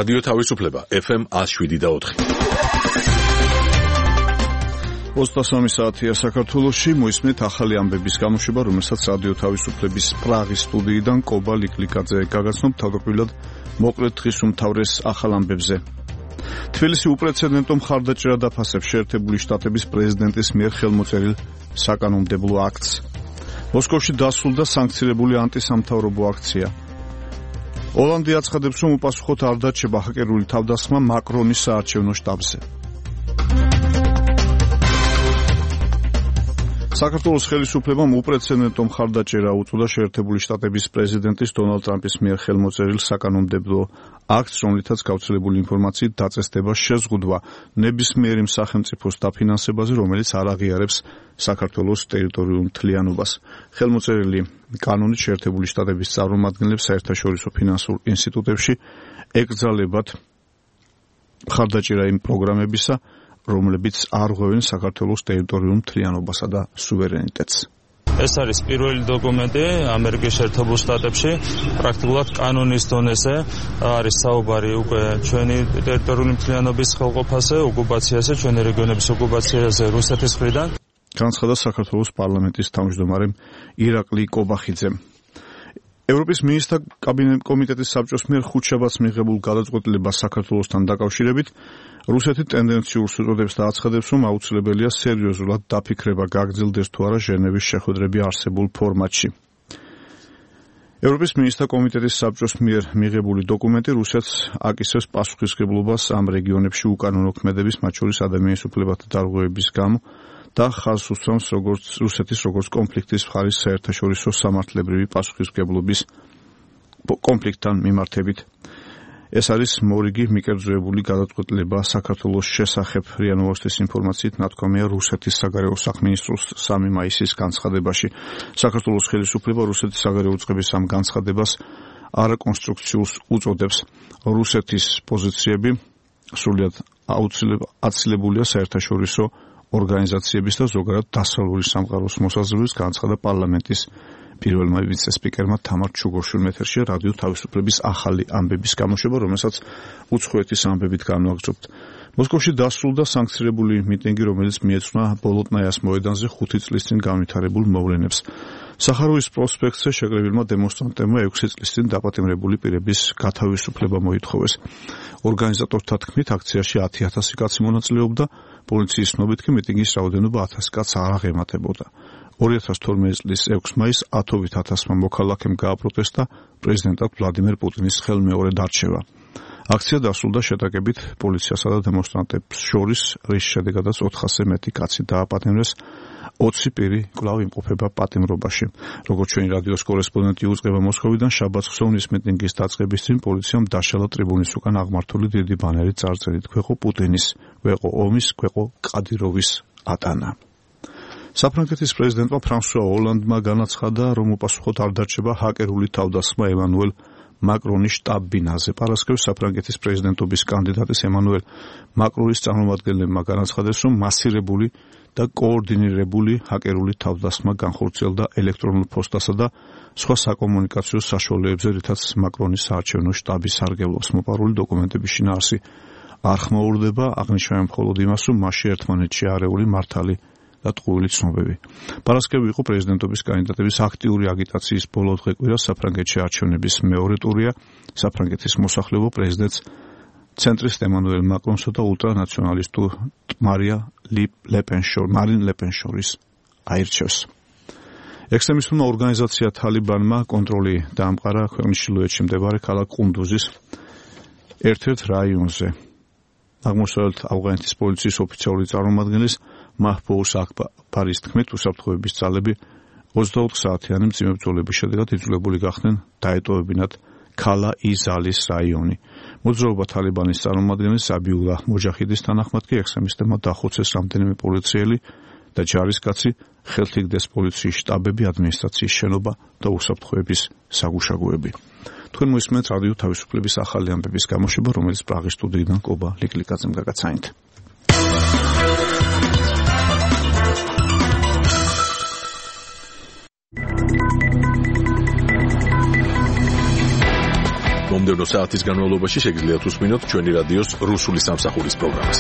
რადიო თავისუფლება FM 107.4. 23 საათია საქართველოში, მოისმენთ ახალი ამბების გამოშვება, რომელსაც რადიო თავისუფლების პრაღის სტუდიიდან კობა ლიკლიკაძე გაგაცნობ თავდაპირველად მოკლედ დღის უმთავრეს ახალ ამბებზე. თბილისი უპრეცედენტო მხარდაჭერა დაფასებს შეერთებული შტატების პრეზიდენტის მიერ ხელმოწერილ საკანონმდებლო აქტს. მოსკოვში დასრულდა სანქცირებული ანტისამთავრობო აქცია. ოლანდი აცხადებს, რომ უპასუხოდ არ დარჩება ჰაკერული თავდასხმა მაკრონის საარჩევნო შტაბზე. საქართველოს ხელისუფლებამ უპრეცედენტო მხარდაჭერა უწოდა შეერთებული შტატების პრეზიდენტის დონალდ ტრამპის მიერ ხელმოწერილ საკანონმდებლო აქტს, რომლითაც გავრცელებული ინფორმაციით დაწესდება შეზღუდვა ნებისმიერი სახელმწიფოს დაფინანსებაზე, რომელიც არ აღიარებს საქართველოს ტერიტორიულ მთლიანობას. ხელმოწერილი კანონით შეერთებული შტატების წარმომადგენლებს საერთაშორისო ფინანსურ ინსტიტუტებში ეკრძალებათ მხარდაჭერა იმ პროგრამებისა, რომლებიც არ ღვევენ საქართველოს ტერიტორიულ მთლიანობასა და სუვერენიტეტს. ეს არის პირველი დოკუმენტი ამერიკის შეერთებულ შტატებში, პრაქტიკულად კანონის დონეზე არის საუბარი უკვე ჩვენი ტერიტორიული მთლიანობის ხელყოფაზე, ოკუპაციაზე, ჩვენი რეგიონების ოკუპაციაზე რუსეთის მხრიდან. განცხადა საქართველოს პარლამენტის თავმჯდომარე ირაკლი კობახიძემ. ევროპის მინისტრთა კომიტეტის საბჭოს მიერ ხუთშაბათს მიღებულ გადაწყვეტილებას საქართველოსთან დაკავშირებით რუსეთი ტენდენციურს უწოდებს და აცხადებს, რომ აუცილებელია სერიოზულად დაფიქრება გაგრძელდეს თუ არა ჟენევის შეხვედრები არსებულ ფორმატში. ევროპის მინისტრთა კომიტეტის საბჭოს მიერ მიღებული დოკუმენტი რუსეთს აკისრებს პასუხისმგებლობას ამ რეგიონებში უკანონო ქმედების, მათ შორის ადამიანის უფლებათა დარღვევების გამო და ხაზს უსწრებს რუსეთის როგორც კონფლიქტის მხარის საერთაშორისო სამართლებრივი პასუხისმგებლობის კონფლიქტთან მიმართებით. ეს არის მორიგი მიკერძოებული გადაწყვეტილება საქართველოს შესახებ. РИА Новостის ინფორმაციით ნათქვამია რუსეთის საგარეო საქმემინისტროს 3 მაისის განცხადებაში. საქართველოს ხელისუფლება რუსეთის საგარეო უწყების ამ განცხადებას არაკონსტრუქციულს უწოდებს. რუსეთის პოზიციები სრულად აცილებულია საერთაშორისო ორგანიზაციების და ზოგადად დასავლური სამყაროს მოსაზრების, განცხადა პარლამენტის პირველმა ვიცე-სპიკერმა თამარ ჩუგოშვილი. ეთერშია რადიო თავისუფლების ახალი ამბების გამოშვება, რომელსაც უცხოეთის ამბებით განვაგრძობთ. მოსკოვში დასრულდა სანქცირებული მიტინგი, რომელიც მიეძღვნა ბოლოტნაიას მოედანზე 5 წლის წინ განვითარებულ მოვლენებს. სახაროვის პროსპექტზე შეკრებილმა დემონსტრანტებმა 6 წლის წინ დაპატიმრებული პირების გათავისუფლება მოითხოვეს. ორგანიზატორთა თქმით, აქციაში 10,000 კაცი მონაწილეობდა, პოლიციის ცნობით კი მიტინგის რაოდენობა 1000 კაცს არ აღემატებოდა. 2012 წლის 6 მაისს 10,000 მოქალაქემ გააპროტესტა პრეზიდენტად ვლადიმერ პუტინის ხელმეორედ არჩევა. აქცია დასრულდა შეტაკებით პოლიციასა და დემონსტრანტებს შორის, რის შედეგადაც 400-ზე მეტი კაცი დააპატიმრეს, 20 პირი კვლავ იმყოფება პატიმრობაში. როგორც ჩვენი რადიოს კორესპონდენტი უწყება მოსკოვიდან, შაბათს ხსოვნის მიტინგის დაწყების წინ პოლიციამ დაშალა ტრიბუნის უკან აღმართული დიდი ბანერი წარწერით „ქვეყო პუტინის, ქვეყო ომის, ქვეყო კადიროვის ატანა“. საფრანგეთის პრეზიდენტმა ფრანსუა ოლანდმა განაცხადა, რომ უპასუხოდ არ დარჩება ჰაკერული თავდასხმა ემანუელ მაკრონის შტაბ-ბინაზე. პარასკევს საფრანგეთის პრეზიდენტობის კანდიდატის ემანუელ მაკრონის წარმომადგენლებმა განაცხადეს, რომ მასირებული და კოორდინირებული ჰაკერული თავდასხმა განხორციელდა ელექტრონულ პოსტასა და სხვა საკომუნიკაციო საშუალებებზე, რითაც მაკრონის საარჩევნო შტაბი სარგებლობს. მოპარული დოკუმენტების შინაარსი არ ხმაურდება, აღნიშნავენ მხოლოდ იმას, რომ მასში ერთმანეთში არეული მართალი და ტყუილი ცნობები. პარასკევი იყო პრეზიდენტობის კანდიდატების აქტიური აგიტაციის ბოლო დღე კვირა. საფრანგეთში არჩევნების მეორე ტურია. საფრანგეთის მოსახლეობა პრეზიდენტს ცენტრისტ ემანუელ მაკრონსა და ულტრანაციონალისტურ მარინ ლეპენ შორის აირჩევს. ექსტრემისტულმა ორგანიზაცია თალიბანმა კონტროლი დაამყარა ქვეყნის ჩრდილოეთში მდებარე ქალაქ ყუნდუზის ერთ-ერთ რაიონზე. აღმოსავლეთ ავღანეთის პოლიციის ოფიციალური წარმომადგენლის მაჰბოუს აკბარის თქმით, უსაფრთხოების ძალები 24 საათიანი მძიმე ბრძოლების შედეგად იძულებული გახდნენ დაეტოვებინათ ქალა იზალის რაიონი. მოძრაობა თალიბანის წარმომადგენლის საბიულა მოჯაჰიდის თანახმად კი ექსტრემისტებმა დახოცეს რამდენიმე პოლიციელი და ჯარისკაცი, ხელთიგდეს პოლიციის შტაბები, ადმინისტრაციის შენობა და უსაფრთხოების საგუშაგოები. თქვენ მოისმენთ რადიო თავისუფლების ახალი ამბების გამოშვება, რომელიც პრაღის სტუდიიდან კობა ლიკლიკაძემ გაგაცანით. მომდევნო საათის განმავლობაში შეგიძლიათ უსმინოთ ჩვენი რადიოს რუსული სამსახურის პროგრამას.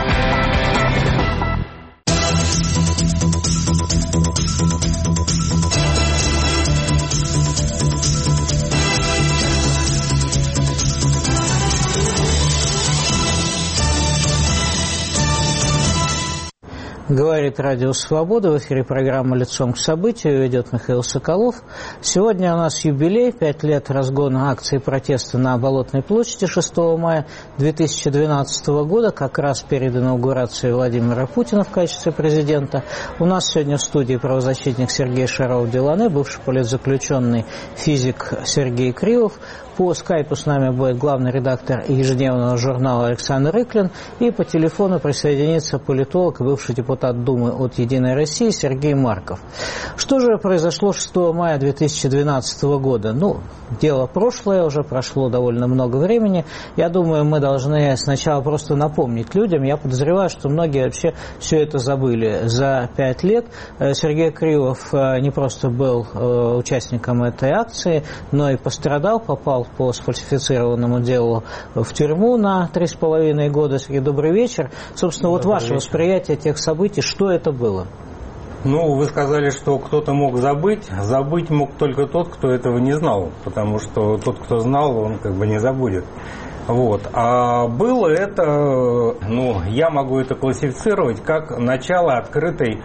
Говорит Радио Свобода, в эфире программа «Лицом к событию», ведет Михаил Соколов. Сегодня у нас юбилей, 5 лет разгона акции протеста на Болотной площади 6 мая 2012 года, как раз перед инаугурацией Владимира Путина в качестве президента. У нас сегодня в студии правозащитник Сергей Шаров-Делане, бывший политзаключенный физик Сергей Кривов. По скайпу с нами будет главный редактор ежедневного журнала Александр Рыклин. И по телефону присоединится политолог и бывший депутат Думы от «Единой России» Сергей Марков. Что же произошло 6 мая 2012 года? Дело прошлое, уже прошло довольно много времени. Я думаю, мы должны сначала просто напомнить людям. Я подозреваю, что многие вообще все это забыли за 5 лет. Сергей Кривов не просто был участником этой акции, но и пострадал, попал по сфальсифицированному делу в тюрьму на 3,5 года. Сергей, добрый вечер. Собственно, ваше восприятие тех событий, что это было? Вы сказали, что кто-то мог забыть. Забыть мог только тот, кто этого не знал, потому что тот, кто знал, он не забудет. А было это, я могу это классифицировать как начало открытой,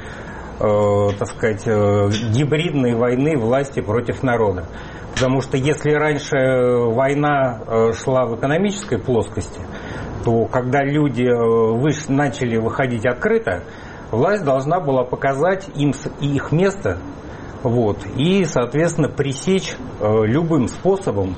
гибридной войны власти против народа. Потому что если раньше война шла в экономической плоскости, то когда люди начали выходить открыто, власть должна была показать им их место, и, соответственно, пресечь любым способом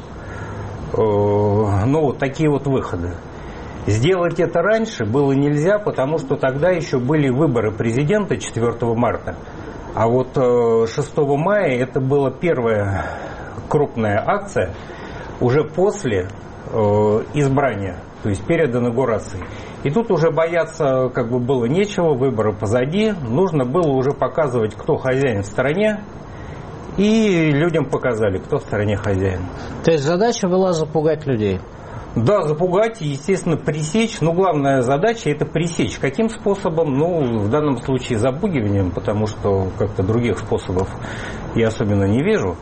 такие выходы. Сделать это раньше было нельзя, потому что тогда еще были выборы президента 4 марта, а 6 мая это была первая крупная акция уже после избрания, то есть перед инаугурацией. И тут уже бояться было нечего, выборы позади, нужно было уже показывать, кто хозяин в стране, и людям показали, кто в стране хозяин. То есть задача была запугать людей? Да, запугать и, естественно, пресечь. Главная задача – это пресечь. Каким способом? В данном случае запугиванием, потому что как-то других способов я особенно не вижу.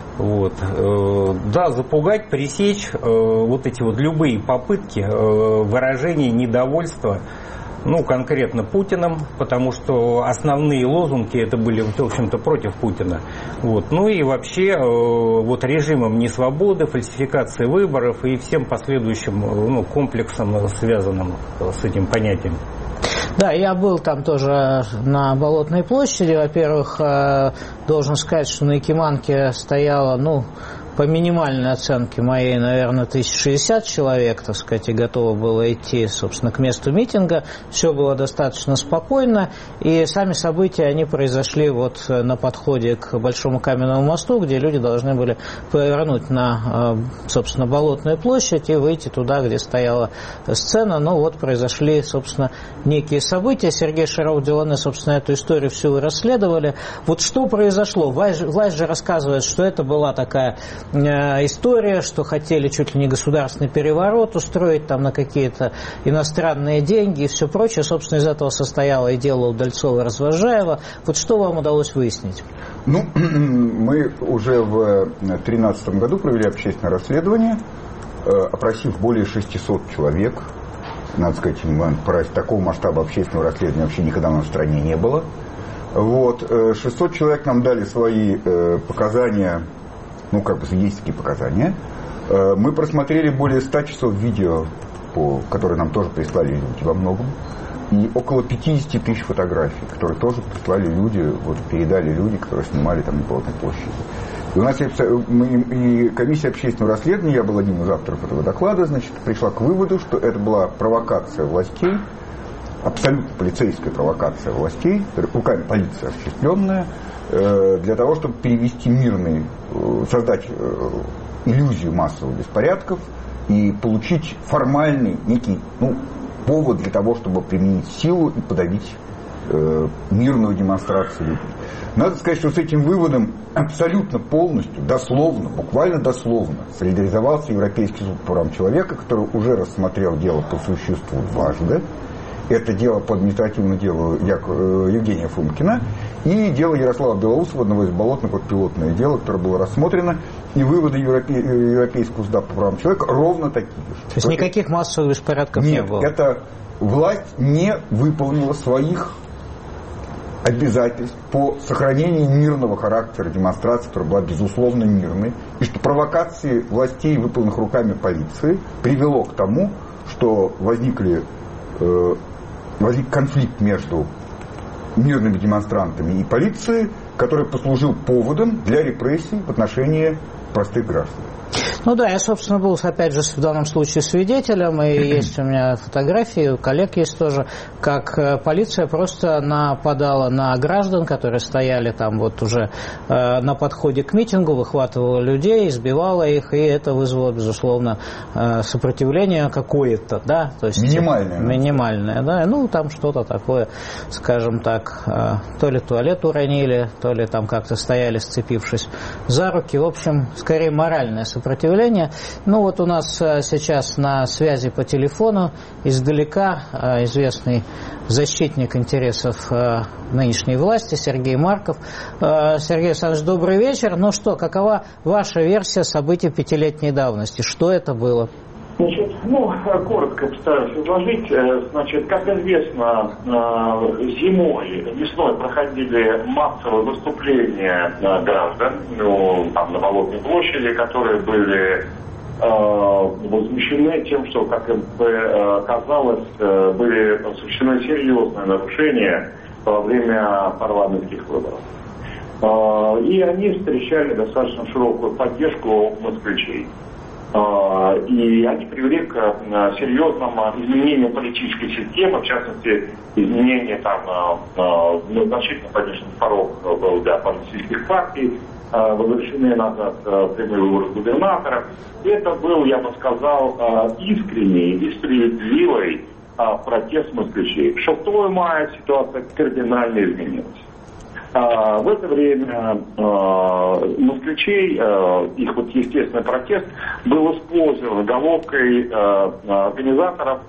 Да, запугать, пресечь эти любые попытки выражения недовольства, конкретно Путиным, потому что основные лозунги это были, в общем-то, против Путина. И вообще режимом несвободы, фальсификации выборов и всем последующим комплексом, связанным с этим понятием. Да, я был там тоже на Болотной площади. Во-первых, должен сказать, что на Якиманке стояло, по минимальной оценке моей, наверное, 1060 человек, и готово было идти, собственно, к месту митинга. Все было достаточно спокойно, и сами события, они произошли на подходе к Большому Каменному мосту, где люди должны были повернуть на, собственно, Болотную площадь и выйти туда, где стояла сцена. Произошли, собственно, некие события. Сергей Шаров-Делане, собственно, эту историю всю вы расследовали. Что произошло? Власть же рассказывает, что это была такая история, что хотели чуть ли не государственный переворот устроить на какие-то иностранные деньги и все прочее. Собственно, из этого состояло и дело Удальцова и Развозжаева. Что вам удалось выяснить? Мы уже в 2013 году провели общественное расследование, опросив более 600 человек. Надо сказать, такого масштаба общественного расследования вообще никогда у нас в стране не было. 600 человек нам дали свои показания, свидетельские показания. Мы просмотрели более 100 часов видео, которые нам тоже прислали люди во многом, и около 50 тысяч фотографий, которые тоже прислали люди, передали люди, которые снимали на Болотной площади. И у нас и комиссия общественного расследования, я был одним из авторов этого доклада, пришла к выводу, что это была провокация властей, абсолютно полицейская провокация властей, руками полиции осуществленная, для того, чтобы перевести создать иллюзию массовых беспорядков и получить формальный некий повод для того, чтобы применить силу и подавить мирную демонстрацию людей. Надо сказать, что с этим выводом абсолютно полностью, дословно, буквально дословно солидаризовался Европейский суд по правам человека, который уже рассмотрел дело по существу дважды. Это дело по административному делу Евгения Фомкина и дело Ярослава Белоусова, одного из болотных, вот пилотное дело, которое было рассмотрено, и выводы Европейского суда по правам человека ровно такие же. То есть никаких массовых беспорядков не было? Нет, это власть не выполнила своих обязательств по сохранению мирного характера демонстрации, которая была безусловно мирной, и что провокации властей, выполненных руками полиции, привело к тому, что возник конфликт между мирными демонстрантами и полицией, который послужил поводом для репрессий в отношении простых граждан. Ну да, я, собственно, был, опять же, в данном случае свидетелем, и есть у меня фотографии, у коллег есть тоже, как полиция просто нападала на граждан, которые стояли там вот уже на подходе к митингу, выхватывала людей, избивала их, и это вызвало, безусловно, сопротивление какое-то, да? То есть минимальное, да, ну там что-то такое, скажем так, то ли туалет уронили, то ли там как-то стояли, сцепившись за руки, в общем, скорее моральное сопротивление. Ну вот у нас сейчас на связи по телефону издалека известный защитник интересов нынешней власти Сергей Марков. Сергей Александрович, добрый вечер. Ну что, какова ваша версия событий пятилетней давности? Что это было? Значит, коротко постараюсь изложить. Значит, как известно, весной проходили массовые выступления граждан там, на Болотной площади, которые были возмущены тем, что, как им казалось, были совершены серьезные нарушения во время парламентских выборов. И они встречали достаточно широкую поддержку москвичей. И они привели к серьезному изменению политической системы, в частности, изменению там, значительно поднятый порог был для политических партий, возвращены назад прямые выборы губернаторов. Это был, я бы сказал, искренний и справедливый протест москвичей. 6 мая ситуация кардинально изменилась. В это время москвичей, их вот естественный протест, был использован головкой организаторов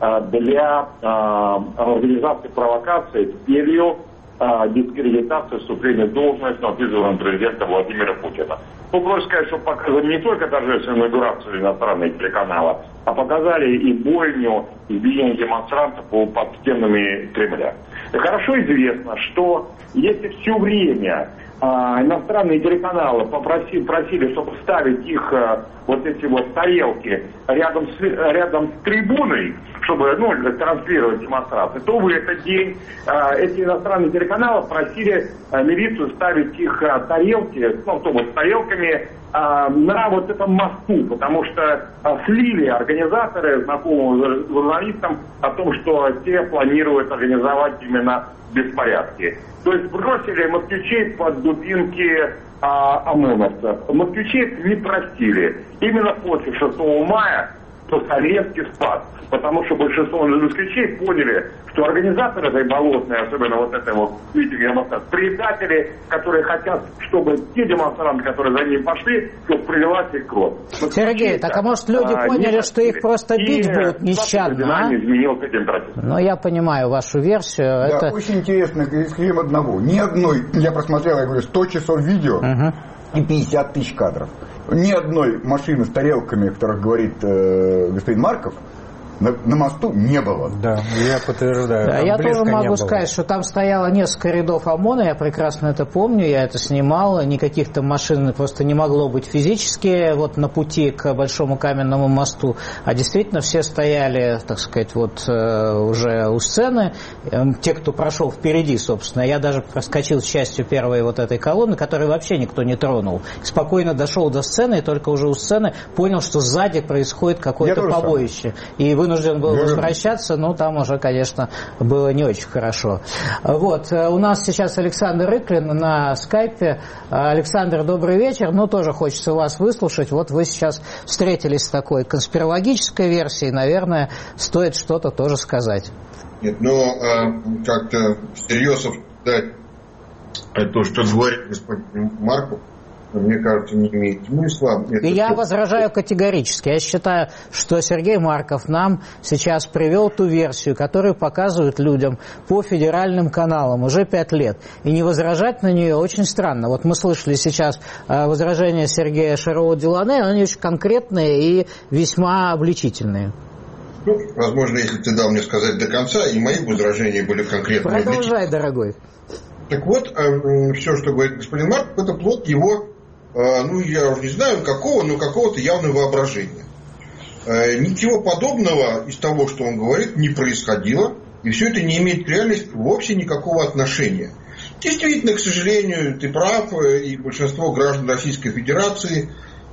для организации провокации с целью дискредитации вступления в должность новоизбранного президента Владимира Путина. Ну, проще сказать, что показывали не только торжественную инаугурацию иностранные телеканала, а показали и бойню, избиение демонстрантов под стенами Кремля. И хорошо известно, что если все время иностранные телеканалы просили, чтобы ставить их вот эти вот тарелки рядом с трибуной, чтобы транслировать демонстрации, то в этот день эти иностранные телеканалы просили милицию ставить их тарелки, автобус с тарелками на вот этом мосту, потому что слили организаторы, знакомые журналистам, о том, что те планируют организовать именно беспорядки. То есть бросили москвичей под дубинки ОМОНовцев. Москвичей не простили. Именно после 6 мая советский спад. Потому что большинство москвичей поняли, что организаторы этой болотной, особенно вот этой вот митинга, предатели, которые хотят, чтобы те демонстранты, которые за ним пошли, чтобы прилилась их кровь. Сергей, так а может люди поняли, что их просто бить будут нещадно, Ну, я понимаю вашу версию. Да, это очень интересно, исключением одного. Ни одной, я просмотрел, я говорю, 100 часов видео и 50 тысяч кадров. Ни одной машины с тарелками, о которых говорит господин Марков, на мосту не было. Да, я подтверждаю. Да, я тоже могу сказать, что там стояло несколько рядов ОМОНа, я прекрасно это помню, я это снимал, никаких там машин просто не могло быть физически вот на пути к Большому каменному мосту, а действительно все стояли, так сказать, вот уже у сцены, те, кто прошел впереди, собственно, я даже проскочил частью первой вот этой колонны, которую вообще никто не тронул, спокойно дошел до сцены и только уже у сцены понял, что сзади происходит какое-то побоище, и вынужден был возвращаться, но там уже, конечно, было не очень хорошо. Вот, у нас сейчас Александр Рыклин на скайпе. Александр, добрый вечер. Ну, тоже хочется вас выслушать. Вот вы сейчас встретились с такой конспирологической версией, наверное, стоит что-то тоже сказать. Нет, но как-то всерьез обсуждать то, что говорит господин Марков, мне кажется, не имеет смысла. И я возражаю категорически. Я считаю, что Сергей Марков нам сейчас привел ту версию, которую показывают людям по федеральным каналам уже 5 лет. И не возражать на нее очень странно. Вот мы слышали сейчас возражения Сергея Шароу-Делане, они очень конкретные и весьма обличительные. Ну, возможно, если ты дал мне сказать до конца, и мои возражения были конкретные. Продолжай, дорогой. Так вот, все, что говорит господин Марков, это плод его, я уже не знаю какого, но какого-то явного воображения. Ничего подобного из того, что он говорит, не происходило, и все это не имеет к реальности вовсе никакого отношения. Действительно, к сожалению, ты прав, и большинство граждан Российской Федерации,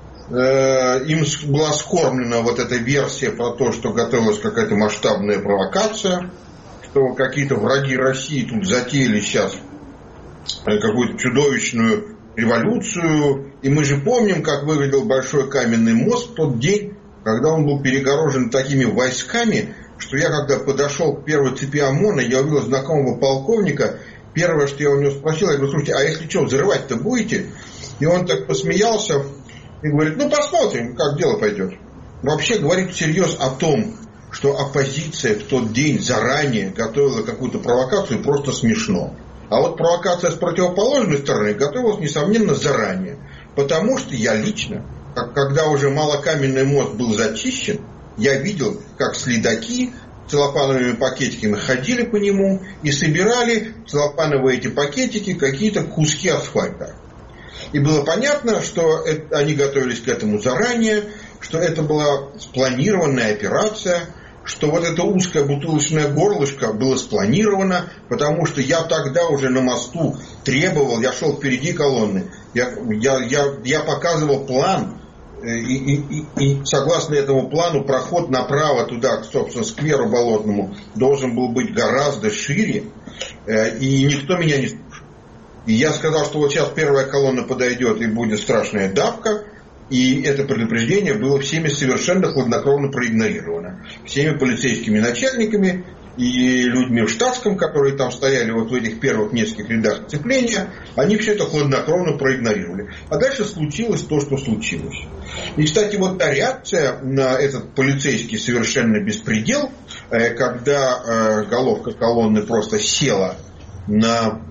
им была скормлена вот эта версия про то, что готовилась какая-то масштабная провокация, что какие-то враги России тут затеяли сейчас какую-то чудовищную революцию. И мы же помним, как выглядел Большой каменный мост в тот день, когда он был перегорожен такими войсками, что я, когда подошел к первой цепи ОМОНа, я увидел знакомого полковника. Первое, что я у него спросил, я говорю: слушайте, а если что, взрывать-то будете? И он так посмеялся и говорит: посмотрим, как дело пойдет. Вообще говорить всерьез о том, что оппозиция в тот день заранее готовила какую-то провокацию, просто смешно. А вот провокация с противоположной стороны готовилась, несомненно, заранее. Потому что я лично, когда уже малокаменный мост был зачищен, я видел, как следаки целлофановыми пакетиками ходили по нему и собирали в целлофановые эти пакетики какие-то куски асфальта. И было понятно, что они готовились к этому заранее, что это была спланированная операция, что вот это узкое бутылочное горлышко было спланировано, потому что я тогда уже на мосту требовал, я шел впереди колонны, я показывал план, и согласно этому плану проход направо туда, к, собственно, скверу Болотному должен был быть гораздо шире, и никто меня не слушал. И я сказал, что вот сейчас первая колонна подойдет и будет страшная давка. И это предупреждение было всеми совершенно хладнокровно проигнорировано. Всеми полицейскими начальниками и людьми в штатском, которые там стояли вот в этих первых нескольких рядах сцепления, они все это хладнокровно проигнорировали. А дальше случилось то, что случилось. И, кстати, вот та реакция на этот полицейский совершенно беспредел, когда головка колонны просто села на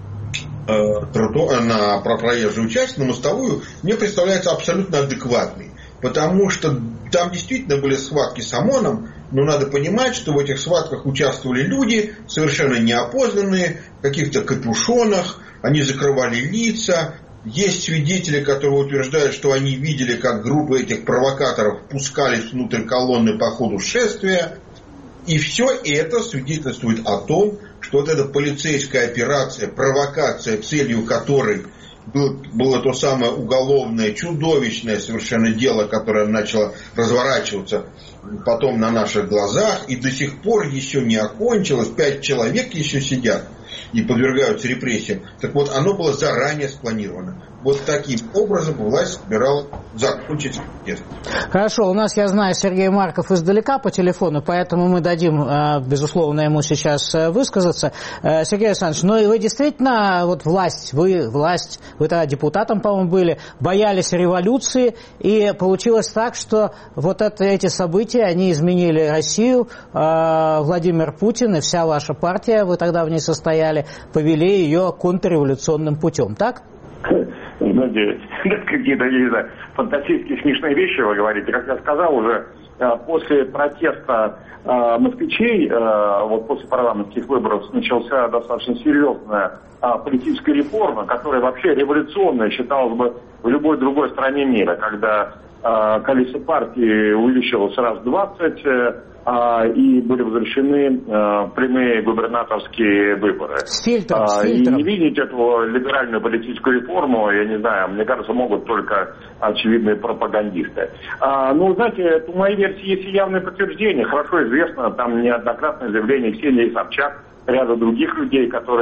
проезжую часть, на мостовую, мне представляется абсолютно адекватной. Потому что там действительно были схватки с ОМОНом, но надо понимать, что в этих схватках участвовали люди, совершенно неопознанные, в каких-то капюшонах, они закрывали лица. Есть свидетели, которые утверждают, что они видели, как группы этих провокаторов пускались внутрь колонны по ходу шествия. И все это свидетельствует о том, что вот эта полицейская операция, провокация, целью которой было то самое уголовное, чудовищное совершенно дело, которое начало разворачиваться потом на наших глазах, и до сих пор еще не окончилось, 5 человек еще сидят и подвергаются репрессиям. Так вот, оно было заранее спланировано. Вот таким образом власть собиралась закончить протест. Хорошо, у нас, я знаю, Сергей Марков издалека по телефону, поэтому мы дадим, безусловно, ему сейчас высказаться. Сергей Александрович, ну вы действительно, вот вы тогда депутатом, по-моему, были, боялись революции, и получилось так, что вот эти события, они изменили Россию, Владимир Путин и вся ваша партия, вы тогда в ней состояли, повели ее контрреволюционным путем, так? Надеюсь. Какие-то, я не знаю, фантастические смешные вещи вы говорите. Как я сказал уже, после протеста москвичей, вот после парламентских выборов, начался достаточно серьезная политическая реформа, которая вообще революционная считалась бы в любой другой стране мира, когда количество партий увеличилось раз в 20, и были возвращены прямые губернаторские выборы. С фильтром. И не видеть эту либеральную политическую реформу, я не знаю, мне кажется, могут только очевидные пропагандисты. Ну, знаете, у моей версии есть и явное подтверждение. Хорошо известно, там неоднократное заявление Ксении Собчак, ряда других людей, которые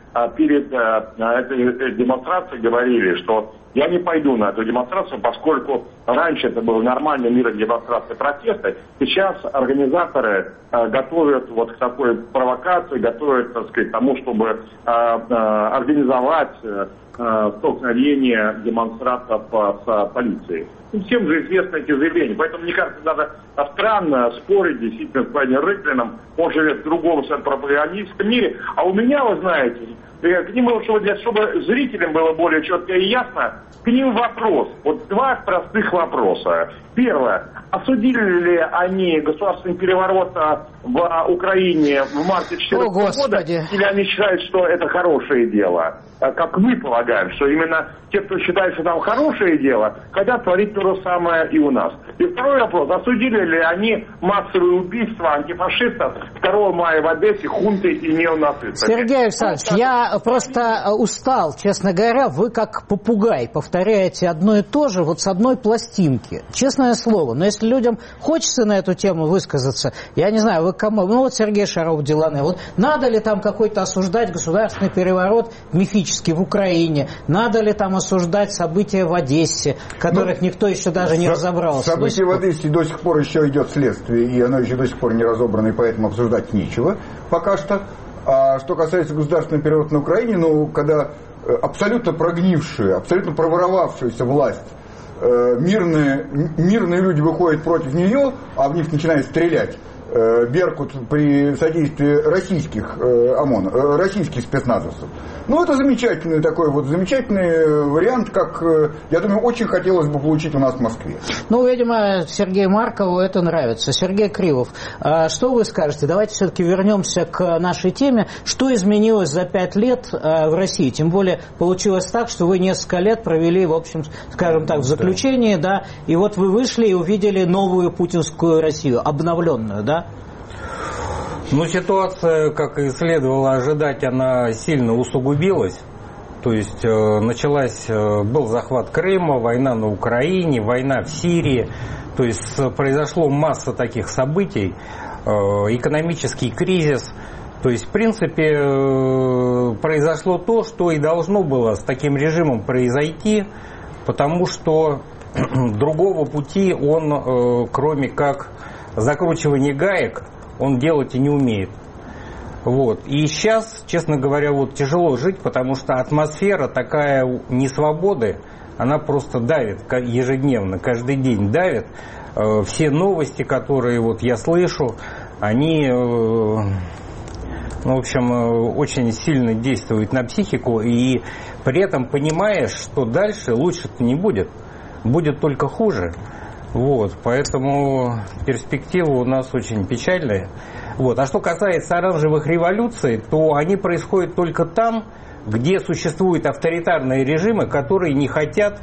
перед этой демонстрацией говорили, что я не пойду на эту демонстрацию, поскольку раньше это был нормальный мир демонстрации протеста. Сейчас организаторы готовят вот к такой провокации, готовят, так сказать, к тому, чтобы организовать столкновение демонстрантов с полицией. Всем же известны эти заявления. Поэтому, мне кажется, даже странно спорить действительно с господином Рыклиным. Он живет в другом пропагандистском мире. А у меня, вы знаете, к ним, чтобы зрителям было более четко и ясно, к ним вопрос. Вот два простых вопроса. Первое. Осудили ли они государственный переворот в Украине в марте 2014 года? Или они считают, что это хорошее дело? Как мы полагаем, что именно те, кто считает, что там хорошее дело, хотят творить то же самое и у нас. И второй вопрос. Осудили ли они массовые убийства антифашистов 2 мая в Одессе, хунты и неонацистов? Сергей Александрович, я просто устал, честно говоря. Вы как попугай повторяете одно и то же вот с одной пластинки. Честное слово. Но если людям хочется на эту тему высказаться, я не знаю, вы кому? Ну вот Сергей Шаров-Делане. Вот надо ли там какой-то осуждать государственный переворот мифический в Украине? Надо ли там осуждать события в Одессе, которых никто еще даже не разобрался? События в Одессе до сих пор еще идет следствие, и оно еще до сих пор не разобрано, и поэтому обсуждать нечего пока что. А что касается государственного переворота на Украине, ну, когда абсолютно прогнившая, абсолютно проворовавшаяся власть, мирные люди выходят против нее, а в них начинают стрелять, Беркут при содействии российских российских спецназовцев. Ну, это замечательный вариант, как, я думаю, очень хотелось бы получить у нас в Москве. Ну, видимо, Сергею Маркову это нравится. Сергей Кривов, что вы скажете? Давайте все-таки вернемся к нашей теме. Что изменилось за 5 лет в России? Тем более, получилось так, что вы несколько лет провели, в общем, скажем так, в заключении, да, и вот вы вышли и увидели новую путинскую Россию, обновленную, да? Ну, ситуация, как и следовало ожидать, она сильно усугубилась. То есть был захват Крыма, война на Украине, война в Сирии. То есть произошло масса таких событий, экономический кризис. То есть, в принципе, произошло то, что и должно было с таким режимом произойти, потому что другого пути он, кроме как закручивания гаек, он делать и не умеет. Вот. И сейчас, честно говоря, вот тяжело жить, потому что атмосфера такая несвободы, она просто давит ежедневно, каждый день давит. Все новости, которые вот я слышу, они, в общем, очень сильно действуют на психику, и при этом понимаешь, что дальше лучше-то не будет, будет только хуже. Вот, поэтому перспективы у нас очень печальные. Вот. А что касается оранжевых революций, то они происходят только там, где существуют авторитарные режимы, которые не хотят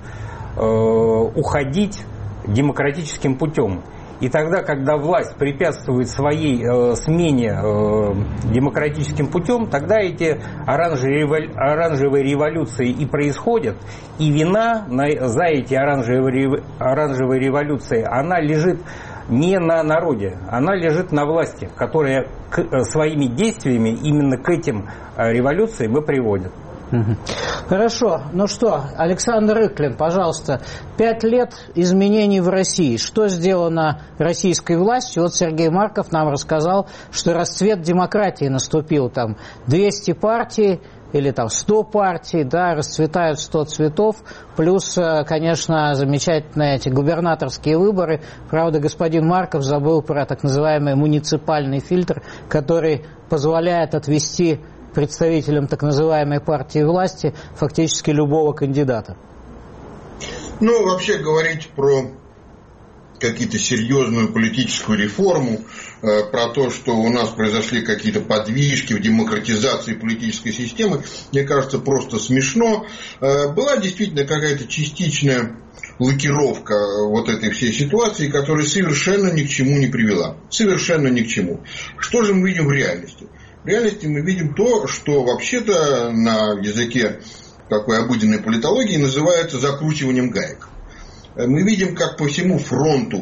уходить демократическим путем. И тогда, когда власть препятствует своей смене демократическим путем, тогда эти оранжевые революции и происходят. И вина за эти оранжевые революции, она лежит не на народе, она лежит на власти, которая своими действиями именно к этим революциям и приводит. Хорошо. Ну что, Александр Рыклин, пожалуйста, 5 лет изменений в России. Что сделано российской властью? Вот Сергей Марков нам рассказал, что расцвет демократии наступил. Там 200 партий или там 100 партий, да, расцветают 100 цветов. Плюс, конечно, замечательные эти губернаторские выборы. Правда, господин Марков забыл про так называемый муниципальный фильтр, который позволяет отвести представителям так называемой партии власти фактически любого кандидата. Ну, вообще говорить про какие-то серьезную политическую реформу, про то, что у нас произошли какие-то подвижки в демократизации политической системы, мне кажется, просто смешно. Была действительно какая-то частичная лакировка вот этой всей ситуации, которая совершенно ни к чему не привела. Совершенно ни к чему. Что же мы видим в реальности? В реальности мы видим то, что вообще-то на языке такой обыденной политологии называется закручиванием гаек. Мы видим, как по всему фронту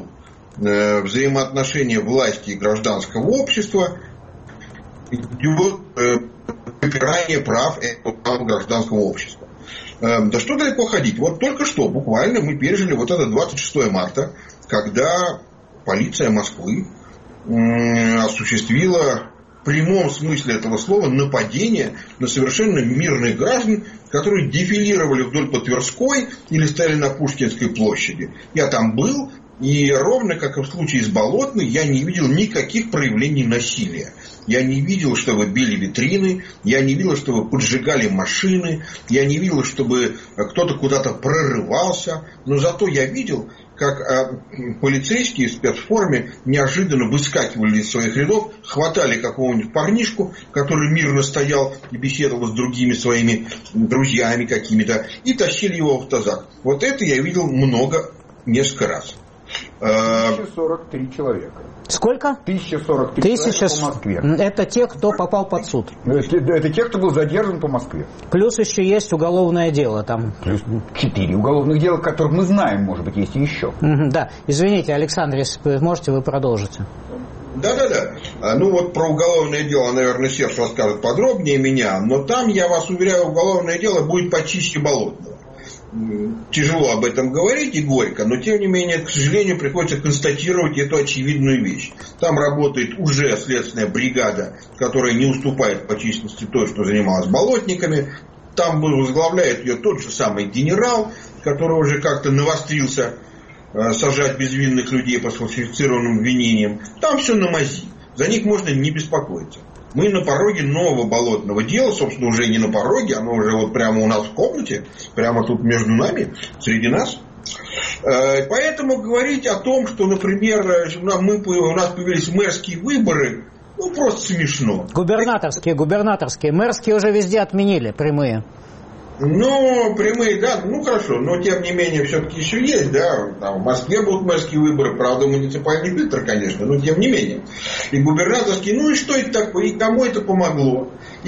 взаимоотношения власти и гражданского общества идет попирание прав этого гражданского общества. Да что далеко ходить. Вот только что, буквально, мы пережили вот это 26 марта, когда полиция Москвы осуществила в прямом смысле этого слова нападение на совершенно мирных граждан, которые дефилировали вдоль по Тверской или стояли на Пушкинской площади. Я там был, и ровно как и в случае с Болотной, я не видел никаких проявлений насилия. Я не видел, чтобы били витрины, я не видел, чтобы поджигали машины, я не видел, чтобы кто-то куда-то прорывался, но зато я видел, как полицейские в спецформе неожиданно выскакивали из своих рядов, хватали какого-нибудь парнишку, который мирно стоял и беседовал с другими своими друзьями какими-то, и тащили его в автозак. Вот это я видел несколько раз. 1043 человека. Сколько? 1043 человека по Москве. Это те, кто попал под суд. Это те, кто был задержан по Москве. Плюс еще есть уголовное дело там. Плюс 4 уголовных дела, которых мы знаем, может быть, есть и еще. Да. Извините, Александр, если можете, вы продолжите. Да. Ну вот про уголовное дело, наверное, Серж расскажет подробнее меня, но там, я вас уверяю, уголовное дело будет почище Болотного. Тяжело об этом говорить и горько, но тем не менее, к сожалению, приходится констатировать эту очевидную вещь. Там работает уже следственная бригада, которая не уступает по численности той, что занималась болотниками. Там возглавляет ее тот же самый генерал, который уже как-то навострился сажать безвинных людей по сфальсифицированным обвинениям. Там все на мази. За них можно не беспокоиться. Мы на пороге нового болотного дела, собственно, уже не на пороге, оно уже вот прямо у нас в комнате, прямо тут между нами, среди нас. Поэтому говорить о том, что, например, у нас появились мэрские выборы, просто смешно. Губернаторские. Мэрские уже везде отменили, прямые. Прямые, да, хорошо, но тем не менее все-таки еще есть, да, там в Москве будут мэрские выборы, правда, муниципальный фильтр, конечно, но тем не менее. И губернаторские, и что это такое, и кому это помогло,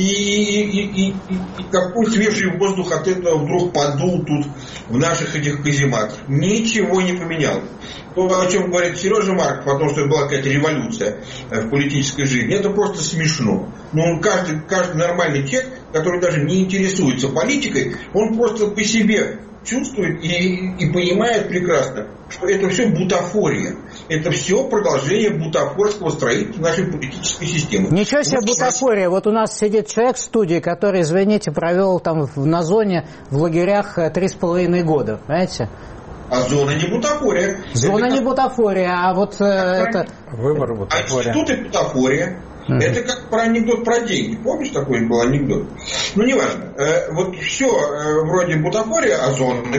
и какой свежий воздух от этого вдруг подул тут в наших этих казематах. Ничего не поменялось. То, о чем говорит Сережа Марков, о том, что это была какая-то революция в политической жизни, это просто смешно. Каждый нормальный человек, который даже не интересуется политикой, он просто по себе чувствует и понимает прекрасно, что это все бутафория. Это все продолжение бутафорского строительства нашей политической системы. Ничего себе бутафория. Вот у нас сидит человек в студии, который, извините, провел там на зоне в лагерях 3,5 года. Понимаете? А зона не бутафория. Зона не бутафория, а вот это... Выбор бутафория. А институт и бутафория. Это как про анекдот про деньги. Помнишь, такой был анекдот? Неважно. Вот все вроде бутафория, а зона...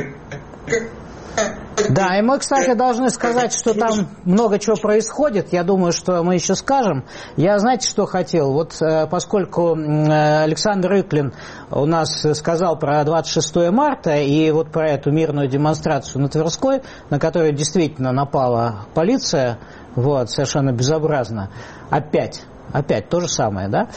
Да, и мы, кстати, должны сказать, что там много чего происходит. Я думаю, что мы еще скажем. Я, знаете, что хотел? Вот поскольку Александр Иклин у нас сказал про 26 марта и вот про эту мирную демонстрацию на Тверской, на которую действительно напала полиция, совершенно безобразно, Опять то же самое, да?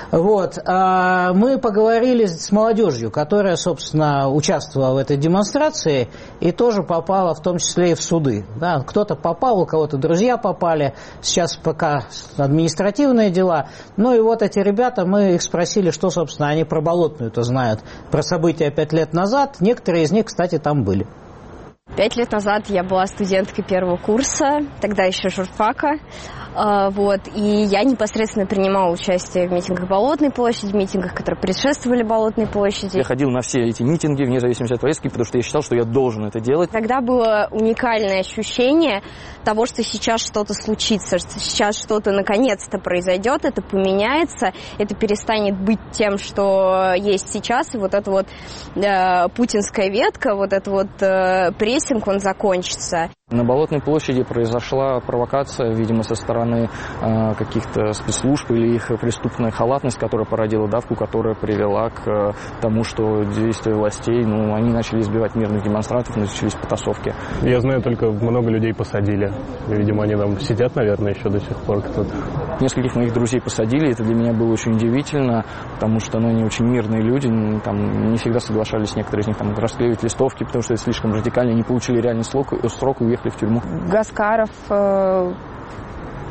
Мы поговорили с молодежью, которая, собственно, участвовала в этой демонстрации и тоже попала, в том числе и в суды. Да? Кто-то попал, у кого-то друзья попали, сейчас пока административные дела. И вот эти ребята, мы их спросили, что, собственно, они про Болотную-то знают, про события 5 лет назад. Некоторые из них, кстати, там были. 5 лет назад я была студенткой первого курса, тогда еще журфака. И я непосредственно принимала участие в митингах Болотной площади, митингах, которые предшествовали Болотной площади. Я ходил на все эти митинги, вне зависимости от повестки, потому что я считал, что я должен это делать. Тогда было уникальное ощущение того, что сейчас что-то случится, что сейчас что-то наконец-то произойдет, это поменяется, это перестанет быть тем, что есть сейчас, и вот эта вот путинская ветка, вот этот прессинг, он закончится. На Болотной площади произошла провокация, видимо, со стороны каких-то спецслужб или их преступная халатность, которая породила давку, которая привела к тому, что действия властей, они начали избивать мирных демонстрантов, начались потасовки. Я знаю, только много людей посадили. Видимо, они там сидят, наверное, еще до сих пор кто-то. Нескольких моих друзей посадили, это для меня было очень удивительно, потому что они очень мирные люди, не всегда соглашались некоторые из них расклеивать листовки, потому что это слишком радикально, не получили реальный срок и уехали в тюрьму. Гаскаров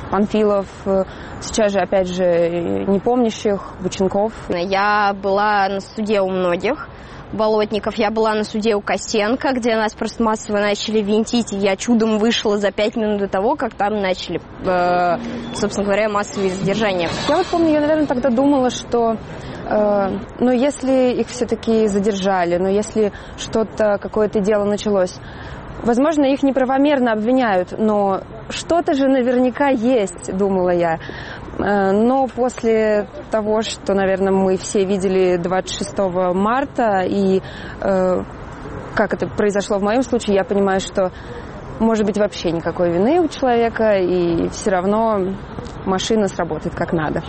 Панфилов, сейчас же, опять же, непомнящих, Бученков. Я была на суде у многих болотников. Я была на суде у Косенко, где нас просто массово начали винтить, и я чудом вышла за 5 минут до того, как там начали, собственно говоря, массовые задержания. Я вот помню, я, наверное, тогда думала, что если их все-таки задержали, если что-то, какое-то дело началось, возможно, их неправомерно обвиняют, но что-то же наверняка есть, думала я. Но после того, что, наверное, мы все видели 26 марта, и как это произошло в моем случае, я понимаю, что, может быть, вообще никакой вины у человека, и все равно машина сработает как надо.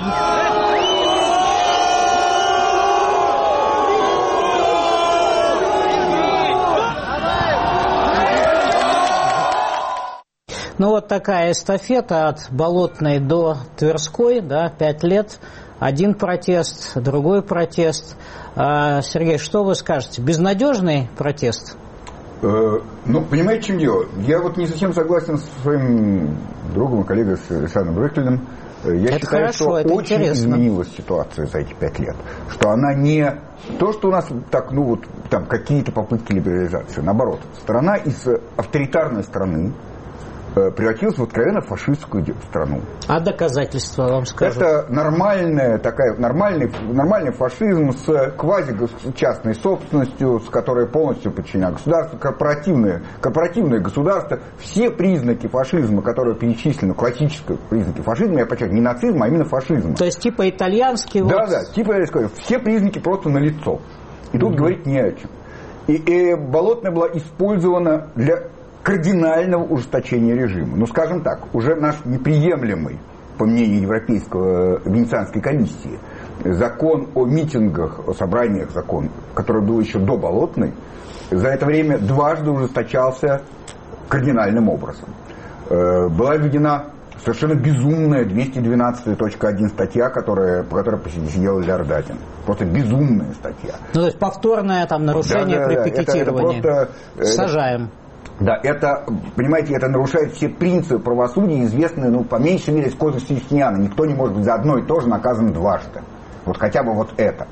Ну вот такая эстафета от Болотной до Тверской, 5 лет, один протест, другой протест. Сергей, что вы скажете? Безнадежный протест? Понимаете, в чем дело? Я вот не совсем согласен с своим другом и коллегой с Александром Брюхтелем. Я считаю, что очень изменилась ситуация за эти 5 лет. Что она не то, что у нас там какие-то попытки либерализации. Наоборот, страна из авторитарной страны превратилась в откровенно фашистскую страну. А доказательства вам скажут? Это нормальный фашизм с квази-частной собственностью, с которой полностью подчинена государству, корпоративное государство. Все признаки фашизма, которые перечислены, классические признаки фашизма, я подчеркиваю, не нацизма, а именно фашизма. То есть типа итальянский? Да, типа итальянский. Все признаки просто налицо. И тут говорить не о чем. И Болотная была использована для кардинального ужесточения режима. Скажем так, уже наш неприемлемый, по мнению Европейской Венецианской комиссии, закон о митингах, о собраниях, закон, который был еще до Болотной, за это время дважды ужесточался кардинальным образом. Была введена совершенно безумная 212.1 статья, по которой посидел Лярдатин. Просто безумная статья. То есть повторное нарушение при пикетировании. Сажаем. Да, это, понимаете, это нарушает все принципы правосудия, известные, по меньшей мере, с кодекса Юстиниана. Никто не может быть за одно и то же наказан дважды. Вот хотя бы вот это.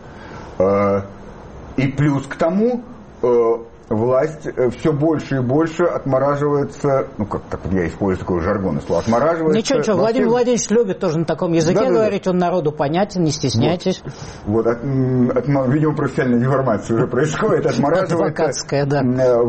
И плюс к тому, власть все больше и больше отмораживается, как я использую такое жаргонное слово, отмораживается... Ничего, Владимир Владимирович любит тоже на таком языке говорить, он народу понятен, не стесняйтесь. Видимо, профессиональная деформация уже происходит, отмораживается адвокатская, да.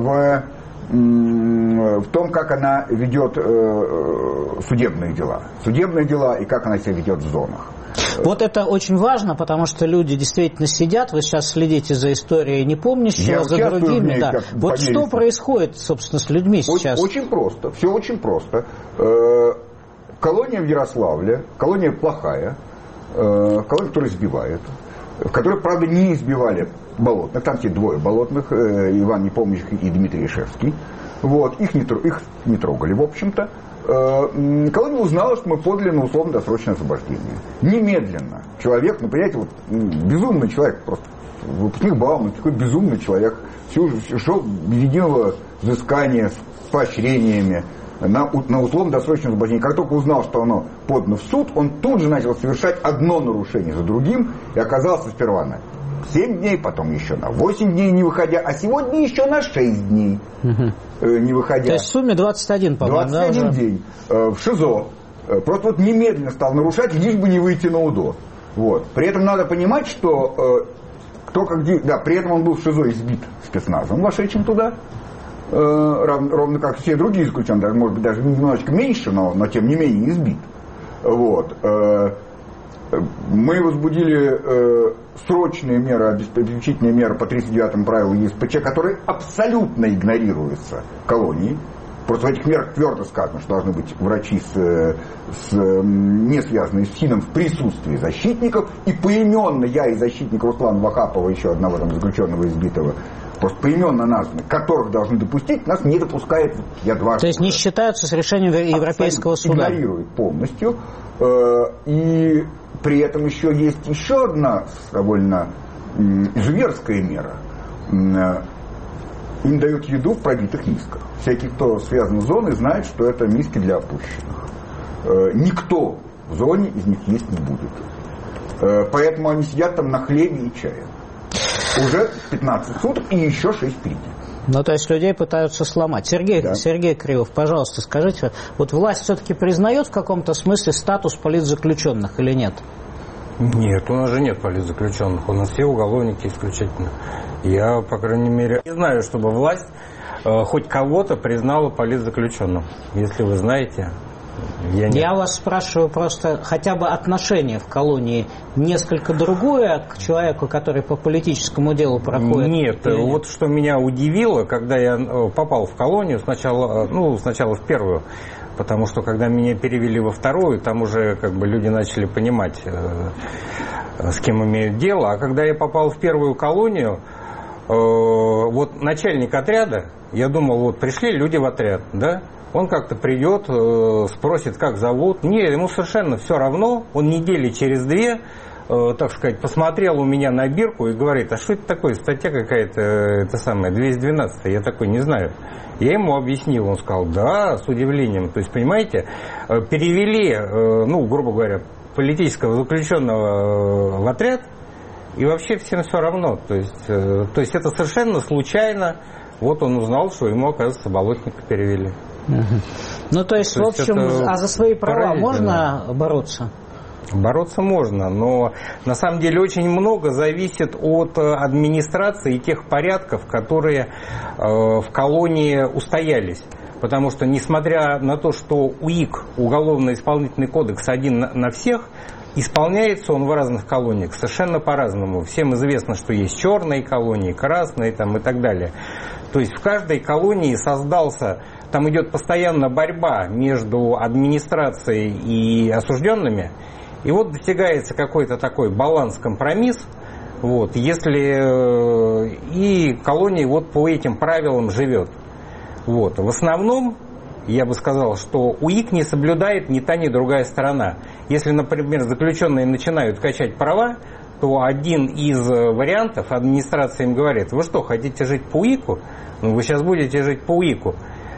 В том, как она ведет судебные дела и как она себя ведет в зонах. Вот это очень важно, потому что люди действительно сидят, вы сейчас следите за историей непомнящего, за другими. Вот что происходит, собственно, с людьми сейчас? Очень просто, все очень просто. Колония в Ярославле, колония плохая, колония, которая избивает, в которой, правда, не избивали Болотных, там те двое Болотных, Иван Непомнящих и Дмитрий Ишевский. Их не трогали, в общем-то. Колония узнала, что мы подали на условно-досрочное освобождение. Немедленно. Человек, понимаете, безумный человек, просто выпускник Баумана, такой безумный человек, шел без единого взыскания, с поощрениями на условно-досрочное освобождение. Как только узнал, что оно подано в суд, он тут же начал совершать одно нарушение за другим и оказался сперва на 7 дней, потом еще на 8 дней не выходя, а сегодня еще на 6 дней не выходя. То есть в сумме 21, по-моему, 21 день в ШИЗО. Просто немедленно стал нарушать, лишь бы не выйти на УДО. При этом надо понимать, что при этом он был в ШИЗО избит спецназом, вошедшим туда, ровно как все другие заключенные, даже, может быть, даже немножечко меньше, но тем не менее избит. Мы возбудили срочные меры, обеспечительные меры по 39-му правилу ЕСПЧ, которые абсолютно игнорируются колонией. Просто в этих мерах твердо сказано, что должны быть врачи, не связанные с ФСИНом, в присутствии защитников. И поименно я и защитник Руслана Вахапова, еще одного заключенного избитого, просто поименно названы, которых должны допустить, нас не допускает. То есть не считаются с решением Европейского суда? Игнорируют полностью. И при этом еще есть еще одна довольно изуверская мера. Им дают еду в пробитых мисках. Всякий, кто связан с зоной, знает, что это миски для опущенных. Никто в зоне из них есть не будет. Поэтому они сидят там на хлебе и чае. Уже 15 суток и еще 6 впереди. Ну, то есть людей пытаются сломать. Сергей Кривов, пожалуйста, скажите, вот власть все-таки признает в каком-то смысле статус политзаключенных или нет? Нет, у нас же нет политзаключенных, у нас все уголовники исключительно. Я, по крайней мере, не знаю, чтобы власть хоть кого-то признала политзаключенным. Если вы знаете, я вас спрашиваю просто хотя бы отношение в колонии несколько другое к человеку, который по политическому делу проходит? Нет, вот что меня удивило, когда я попал в колонию, сначала в первую, потому что когда меня перевели во вторую, там уже как бы люди начали понимать, с кем имеют дело. А когда я попал в первую колонию, вот начальник отряда, я думал, вот пришли люди в отряд, да, он как-то придет, спросит, как зовут. Не, ему совершенно все равно, он недели через 2, так сказать, посмотрел у меня на бирку и говорит, а что это такое, статья какая-то, 212, я такой не знаю. Я ему объяснил, он сказал, да, с удивлением. То есть, понимаете, перевели, грубо говоря, политического заключенного в отряд, и вообще всем все равно. То есть это совершенно случайно. Вот он узнал, что ему, оказывается, Болотника перевели. Ну, то есть, в общем, за свои права можно бороться? Бороться можно, но на самом деле очень много зависит от администрации и тех порядков, которые в колонии устоялись. Потому что, несмотря на то, что УИК, Уголовно-исполнительный кодекс, один на всех, исполняется он в разных колониях совершенно по-разному. Всем известно, что есть черные колонии, красные там, и так далее. То есть в каждой колонии там идет постоянно борьба между администрацией и осужденными. И вот достигается какой-то такой баланс, компромисс. Вот, и колония вот по этим правилам живет. Вот. В основном, я бы сказал, что УИК не соблюдает ни та, ни другая сторона. Если, например, заключенные начинают качать права, то один из вариантов администрация им говорит, вы что, хотите жить по УИКу? Ну, вы сейчас будете жить по УИКу.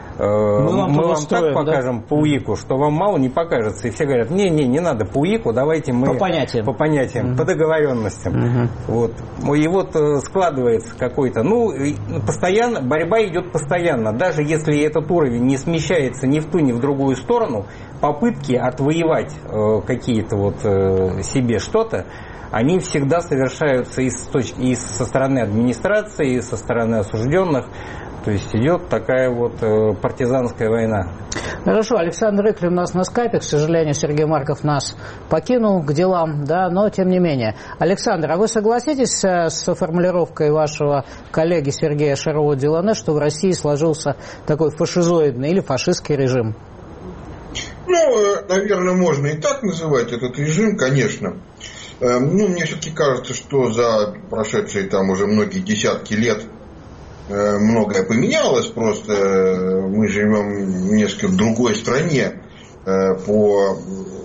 Мы вам так покажем, да? По УИКу, что вам мало не покажется. И все говорят, не надо по УИКу, давайте мы по понятиям, по договоренностям. Вот. И вот складывается какой-то, постоянно, борьба идет постоянно. Даже если этот уровень не смещается ни в ту, ни в другую сторону, попытки отвоевать какие-то вот себе что-то, они всегда совершаются и со стороны администрации, и со стороны осужденных. То есть идет такая вот партизанская война. Хорошо, Александр Иклин у нас на скайпе. К сожалению, Сергей Марков нас покинул к делам, да, но тем не менее. Александр, а вы согласитесь с формулировкой вашего коллеги Сергея Шарова-Делане, что в России сложился такой фашизоидный или фашистский режим? Наверное, можно и так называть этот режим, конечно. Мне все-таки кажется, что за прошедшие там уже многие десятки лет многое поменялось, просто мы живем в несколько в другой стране ко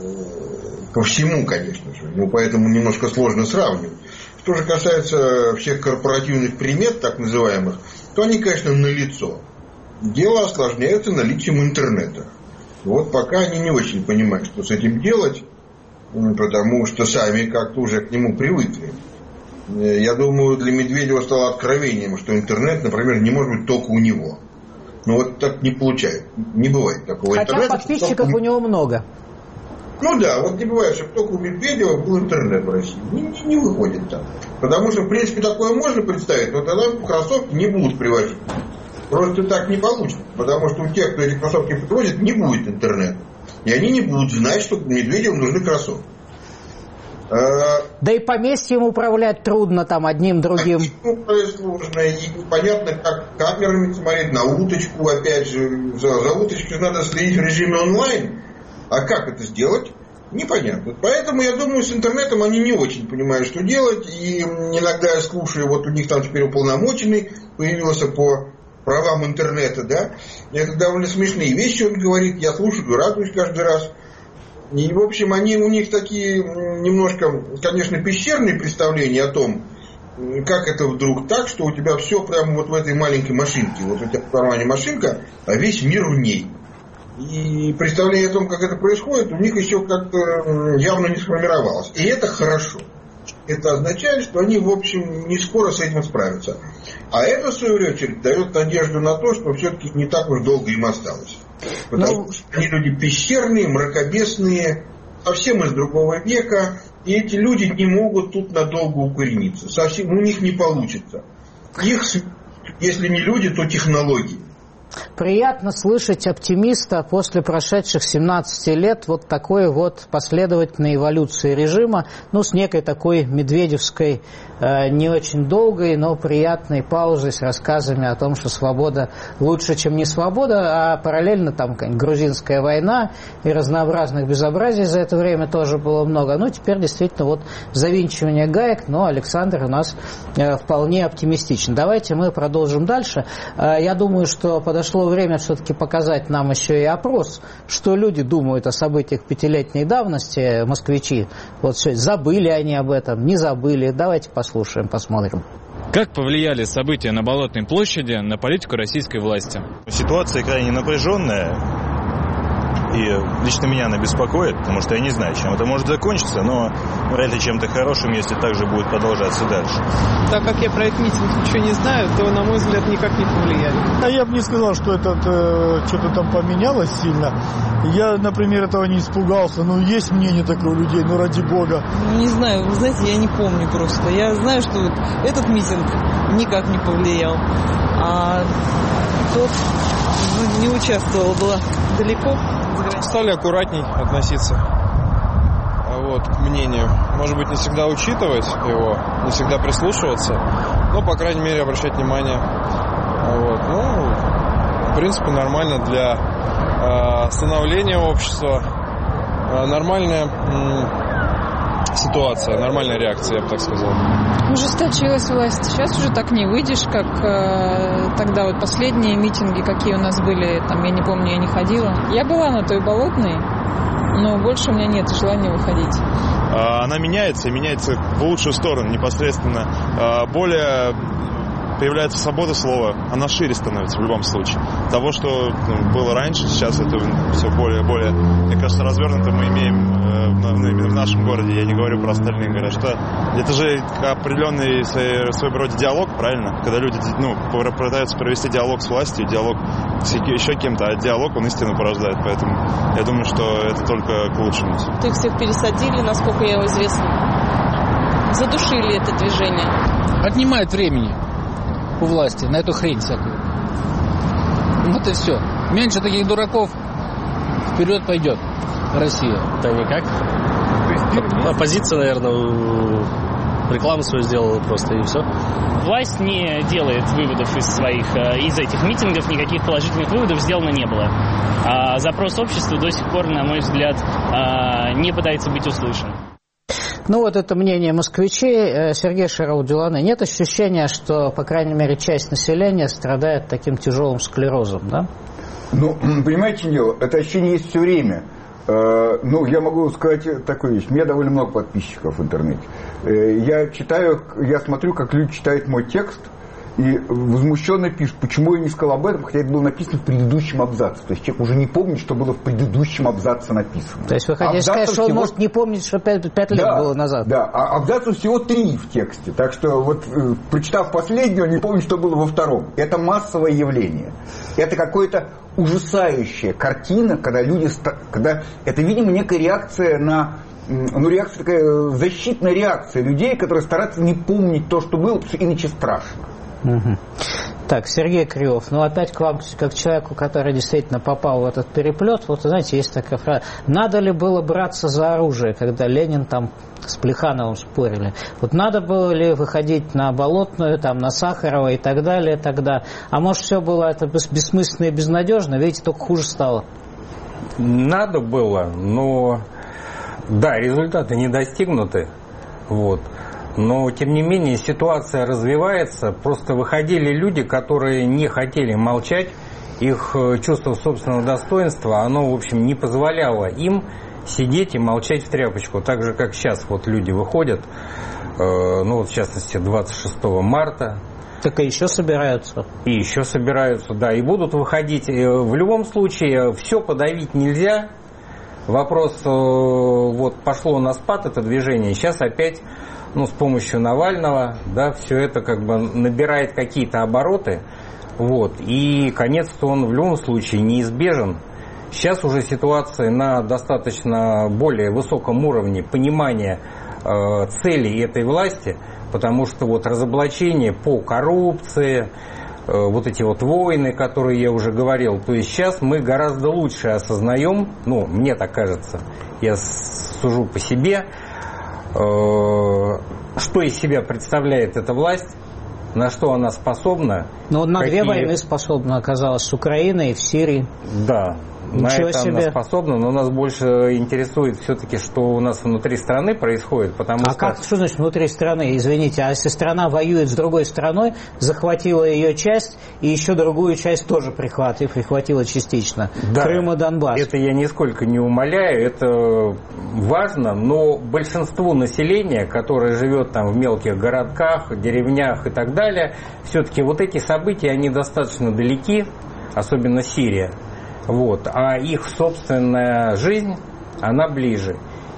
всему, конечно же, поэтому немножко сложно сравнивать. Что же касается всех корпоративных примет, так называемых, то они, конечно, налицо. Дело осложняется наличием интернета. Вот пока они не очень понимают, что с этим делать, потому что сами как-то уже к нему привыкли. Я думаю, для Медведева стало откровением, что интернет, например, не может быть только у него. Вот так не получается. Не бывает такого интернета. Хотя подписчиков у него много. Вот не бывает, чтобы только у Медведева был интернет в России. Не выходит так. Потому что, в принципе, такое можно представить, но тогда кроссовки не будут привозить. Просто так не получится. Потому что у тех, кто эти кроссовки привозит, не будет интернета. И они не будут знать, что Медведеву нужны кроссовки. Да и поместьем управлять трудно, там, одним, другим. Сложно, и непонятно, как камерами смотреть на уточку, опять же, за уточкой надо следить в режиме онлайн, а как это сделать, непонятно. Поэтому, я думаю, с интернетом они не очень понимают, что делать, и иногда я слушаю, вот у них там теперь уполномоченный появился по правам интернета, да, это довольно смешные вещи он говорит, я слушаю, радуюсь каждый раз. И, в общем, у них такие немножко, конечно, пещерные представления о том, как это вдруг так, что у тебя все прямо вот в этой маленькой машинке. Вот у тебя в кармане машинка, а весь мир в ней. и представление о том, как это происходит, у них еще как-то явно не сформировалось. И это хорошо. Это означает, что они, в общем, не скоро с этим справятся. А это, в свою очередь, дает надежду на то, что все-таки не так уж долго им осталось. Потому что они люди пещерные, мракобесные, совсем из другого века, и эти люди не могут тут надолго укорениться. Совсем у них не получится. Их, если не люди, то технологии. Приятно слышать оптимиста после прошедших 17 лет вот такой вот последовательной эволюции режима, ну, с некой такой медведевской, не очень долгой, но приятной паузой с рассказами о том, что свобода лучше, чем не свобода, а параллельно там грузинская война и разнообразных безобразий за это время тоже было много. Ну, теперь действительно вот завинчивание гаек, но Александр у нас вполне оптимистичен. Давайте мы продолжим дальше. Я думаю, что подошло время все-таки показать нам еще и опрос, что люди думают о событиях пятилетней давности, москвичи. Вот все, забыли они об этом, не забыли. Давайте послушаем, посмотрим. Как повлияли события на Болотной площади на политику российской власти? Ситуация крайне напряженная. И лично меня она беспокоит, потому что я не знаю, чем это может закончиться, но вряд ли чем-то хорошим, если так же будет продолжаться дальше. Так как я про этот митинг ничего не знаю, то, на мой взгляд, никак не повлияли. А я бы не сказал, что это что-то там поменялось сильно. Я, например, этого не испугался. Ну, есть мнение такое у людей, ну, ради бога. Не знаю, вы знаете, я не помню просто. Я знаю, что вот этот митинг никак не повлиял. А тот не участвовал, была далеко. Стали аккуратней относиться к мнению. Может быть, не всегда учитывать его, не всегда прислушиваться, но, по крайней мере, обращать внимание. В принципе, нормально для становления общества. Нормальная ситуация, нормальная реакция, я бы так сказал. Ужесточилась власть. Сейчас уже так не выйдешь, как тогда вот последние митинги, какие у нас были, там, я не помню, я не ходила. Я была на той Болотной, но больше у меня нет желания выходить. Она меняется, и меняется в лучшую сторону непосредственно. Более появляется свобода слова, она шире становится в любом случае. Того, что было раньше, сейчас это все более, мне кажется, развернуто мы имеем именно в нашем городе. Я не говорю про остальные города, что это же определенный своего рода диалог, правильно? Когда люди пытаются провести диалог с властью, диалог с еще кем-то, а диалог, он истину порождает. Поэтому я думаю, что это только к лучшему. Их всех пересадили, насколько я известно. Задушили это движение. Отнимает времени у власти на эту хрень всякую. Вот и все. Меньше таких дураков, вперед пойдет Россия. Да никак. Оппозиция, наверное, рекламу свою сделала просто, и все. Власть не делает выводов из этих митингов, никаких положительных выводов сделано не было. А запрос общества до сих пор, на мой взгляд, не пытается быть услышан. Ну вот это мнение москвичей. Сергей Шароу-Делане, нет ощущения, что, по крайней мере, часть населения страдает таким тяжелым склерозом, да? Ну, понимаете, дело, это ощущение есть все время. Ну, я могу сказать такую вещь. У меня довольно много подписчиков в интернете. Я смотрю, как люди читают мой текст, и возмущенно пишут, почему я не сказал об этом, хотя это было написано в предыдущем абзаце. То есть человек уже не помнит, что было в предыдущем абзаце написано. То есть вы хотите сказать, что он может не помнить, что 5 лет было назад? Да, а абзацев всего 3 в тексте. Так что вот, прочитав последний, он не помнит, что было во втором. Это массовое явление. Это какое-то ужасающая картина, когда люди... Это, видимо, некая реакция на... реакция такая, защитная реакция людей, которые стараются не помнить то, что было, потому что иначе страшно. Угу. Так, Сергей Кривов, опять к вам, как человеку, который действительно попал в этот переплет, вот, знаете, есть такая фраза, надо ли было браться за оружие, когда Ленин там с Плехановым спорили, вот надо было ли выходить на Болотную, там, на Сахарова и так далее тогда, а может все было это бессмысленно и безнадежно, видите, только хуже стало. Надо было, но да, результаты не достигнуты, вот. Но, тем не менее, ситуация развивается. Просто выходили люди, которые не хотели молчать. Их чувство собственного достоинства, оно, в общем, не позволяло им сидеть и молчать в тряпочку. Так же, как сейчас вот люди выходят, в частности, 26 марта. Так и еще собираются. И еще собираются, да, и будут выходить. В любом случае, все подавить нельзя. Вопрос, вот пошло на спад это движение, сейчас опять, с помощью Навального, да, все это как бы набирает какие-то обороты, вот, и конец-то он в любом случае неизбежен. Сейчас уже ситуация на достаточно более высоком уровне понимания целей этой власти, потому что вот разоблачение по коррупции, вот эти вот войны, которые я уже говорил, то есть сейчас мы гораздо лучше осознаем, мне так кажется, я сужу по себе, что из себя представляет эта власть, на что она способна. На две войны способна оказалась с Украиной и в Сирии. Да. На это она способна, но нас больше интересует все-таки, что у нас внутри страны происходит, потому что... Что значит внутри страны? Извините, а если страна воюет с другой страной, захватила ее часть, и еще другую часть тоже прихватила частично, да, Крым и Донбасс. Это я нисколько не умаляю, это важно, но большинству населения, которое живет там в мелких городках, деревнях и так далее, все-таки вот эти события, они достаточно далеки, особенно Сирия. Вот, а их собственная жизнь, она ближе.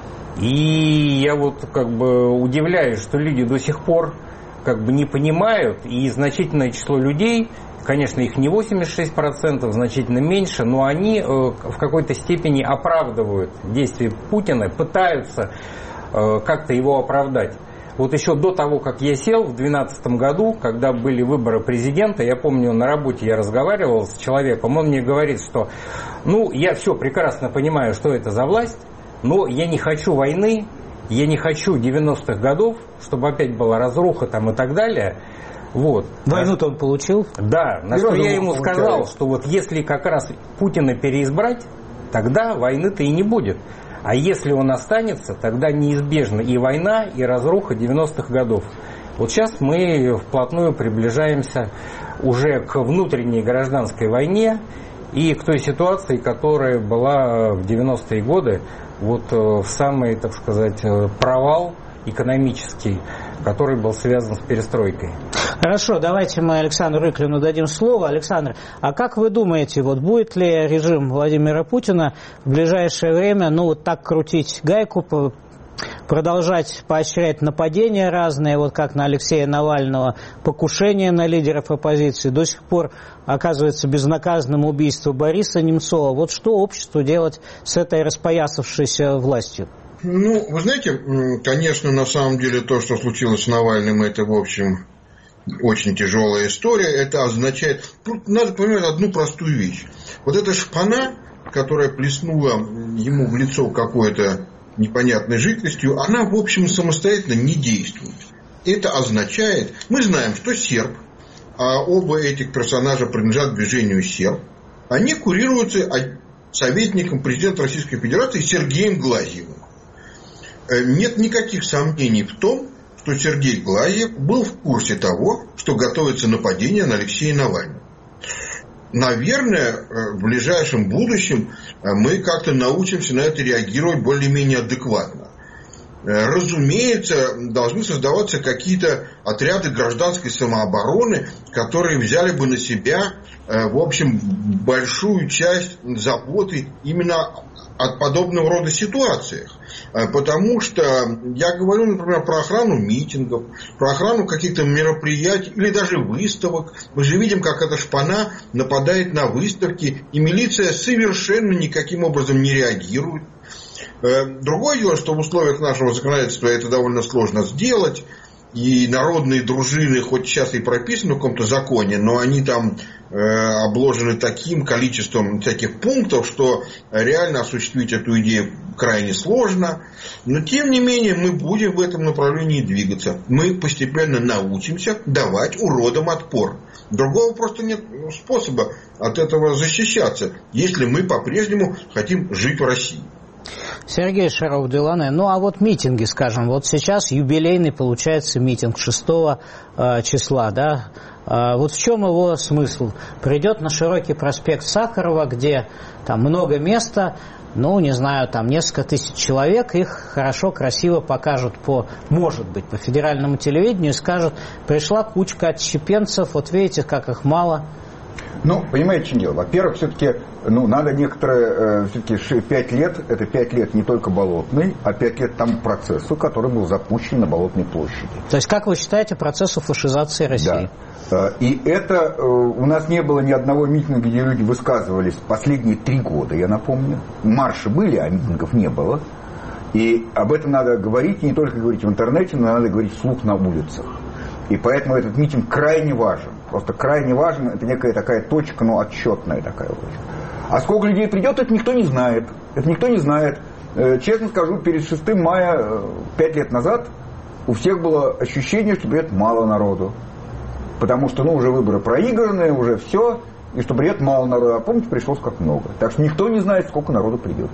И я вот как бы удивляюсь, что люди до сих пор как бы не понимают, и значительное число людей, конечно, их не 86%, значительно меньше, но они в какой-то степени оправдывают действия Путина, пытаются как-то его оправдать. Вот еще до того, как я сел в 2012 году, когда были выборы президента, я помню, на работе я разговаривал с человеком, он мне говорит, что, я все прекрасно понимаю, что это за власть, но я не хочу войны, я не хочу 90-х годов, чтобы опять была разруха там и так далее. Вот. Войну-то он получил? Да, на что я ему сказал, что вот если как раз Путина переизбрать, тогда войны-то и не будет. А если он останется, тогда неизбежна и война, и разруха 90-х годов. Вот сейчас мы вплотную приближаемся уже к внутренней гражданской войне и к той ситуации, которая была в 90-е годы, вот в самый, так сказать, провал экономический, который был связан с перестройкой. Хорошо, давайте мы Александру Рыклину дадим слово. Александр, а как вы думаете, вот будет ли режим Владимира Путина в ближайшее время, так крутить гайку, продолжать поощрять нападения разные, вот как на Алексея Навального, покушения на лидеров оппозиции, до сих пор оказывается безнаказанным убийство Бориса Немцова. Вот что обществу делать с этой распоясавшейся властью? Вы знаете, конечно, на самом деле то, что случилось с Навальным, это, в общем, очень тяжелая история. Это означает... Надо понимать одну простую вещь. Вот эта шпана, которая плеснула ему в лицо какой-то непонятной жидкостью, она, в общем, самостоятельно не действует. Это означает... Мы знаем, что серб, а оба этих персонажа принадлежат движению серб, они курируются советником президента Российской Федерации Сергеем Глазьевым. Нет никаких сомнений в том, что Сергей Глазьев был в курсе того, что готовится нападение на Алексея Навального. Наверное, в ближайшем будущем мы как-то научимся на это реагировать более-менее адекватно. Разумеется, должны создаваться какие-то отряды гражданской самообороны, которые взяли бы на себя, в общем, большую часть заботы именно от подобного рода ситуациях. Потому что я говорю, например, про охрану митингов, про охрану каких-то мероприятий или даже выставок. Мы же видим, как эта шпана нападает на выставки, и милиция совершенно никаким образом не реагирует. Другое дело, что в условиях нашего законодательства это довольно сложно сделать. И народные дружины, хоть сейчас и прописаны в каком-то законе, но они там обложены таким количеством всяких пунктов, что реально осуществить эту идею крайне сложно. Но тем не менее мы будем в этом направлении двигаться. Мы постепенно научимся давать уродам отпор. Другого просто нет способа от этого защищаться, если мы по-прежнему хотим жить в России. Сергей Шаров-Делане. Ну, а вот митинги, скажем, вот сейчас юбилейный получается митинг 6 числа, да? Вот в чем его смысл? Придет на широкий проспект Сахарова, где там много места, ну, не знаю, там несколько тысяч человек, их хорошо, красиво покажут может быть, по федеральному телевидению и скажут, пришла кучка отщепенцев, вот видите, как их мало. Ну, понимаете, в чем дело? Во-первых, все-таки, надо некоторые, все-таки 5 лет, это 5 лет не только Болотной, а 5 лет тому процессу, который был запущен на Болотной площади. То есть, как вы считаете, процессу фашизации России? Да. И это, у нас не было ни одного митинга, где люди высказывались последние 3 года, я напомню. Марши были, а митингов не было. И об этом надо говорить, и не только говорить в интернете, но надо говорить вслух на улицах. И поэтому этот митинг крайне важен. Просто крайне важен, это некая такая точка, отчетная такая точка. А сколько людей придет, это никто не знает. Это никто не знает. Честно скажу, перед 6 мая, 5 лет назад, у всех было ощущение, что придет мало народу. Потому что, уже выборы проиграны, уже все, и что придет мало народу. А помните, пришлось как много. Так что никто не знает, сколько народу придет.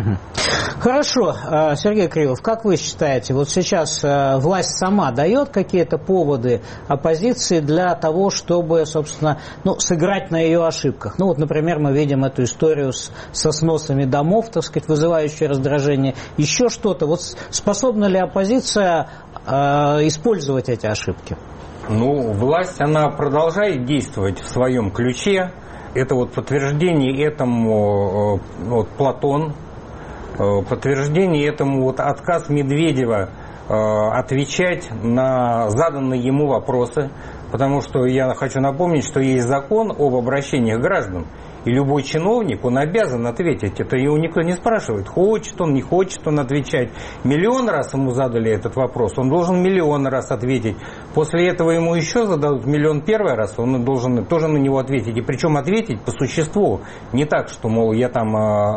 Хорошо. Сергей Кривов, как вы считаете, вот сейчас власть сама дает какие-то поводы оппозиции для того, чтобы, собственно, сыграть на ее ошибках? Вот, например, мы видим эту историю со сносами домов, так сказать, вызывающие раздражение. Еще что-то. Вот способна ли оппозиция использовать эти ошибки? Власть, она продолжает действовать в своем ключе. Это подтверждение этому Платон, подтверждение этому отказ Медведева отвечать на заданные ему вопросы. Потому что я хочу напомнить, что есть закон об обращениях граждан. И любой чиновник, он обязан ответить. Это его никто не спрашивает, хочет он, не хочет он отвечать. 1 000 000 раз ему задали этот вопрос, он должен 1 000 000 раз ответить. После этого ему еще зададут 1 000 000 первый раз, он должен тоже на него ответить. И причем ответить по существу. Не так, что, мол, я там,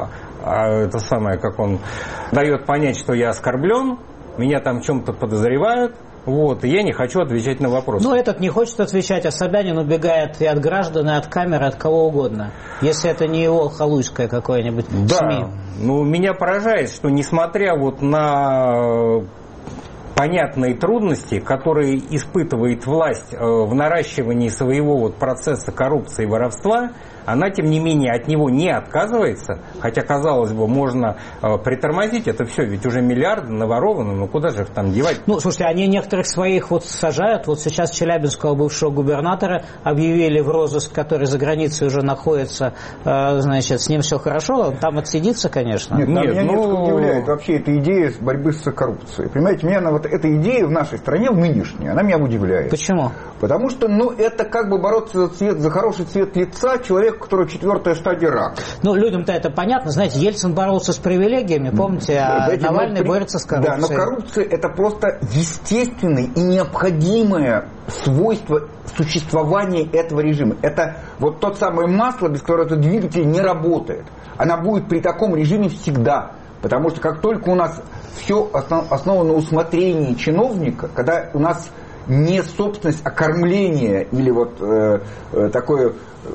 как он дает понять, что я оскорблен, меня там в чем-то подозревают. И я не хочу отвечать на вопросы. Этот не хочет отвечать, а Собянин убегает и от граждан, и от камеры, от кого угодно. Если это не его халуйское какое-нибудь СМИ. Меня поражает, что несмотря на понятные трудности, которые испытывает власть в наращивании своего процесса коррупции и воровства, она, тем не менее, от него не отказывается, хотя, казалось бы, можно притормозить это все, ведь уже миллиарды наворованы, куда же их там девать? Слушайте, они некоторых своих сажают, сейчас Челябинского бывшего губернатора объявили в розыск, который за границей уже находится, с ним все хорошо, он там отсидится, конечно. Нет, меня несколько удивляет вообще эта идея борьбы с коррупцией. Понимаете, меня эта идея в нашей стране, в нынешней, она меня удивляет. Почему? Потому что, это как бы бороться за хороший цвет лица человека, у которого 4-я стадия рака. Людям-то это понятно. Знаете, Ельцин боролся с привилегиями, помните, а Навальный борется с коррупцией. Да, но коррупция – это просто естественное и необходимое свойство существования этого режима. Это тот самое масло, без которого этот двигатель не работает. Она будет при таком режиме всегда. Потому что как только у нас все основано на усмотрении чиновника, когда у нас не собственность, а кормление или такое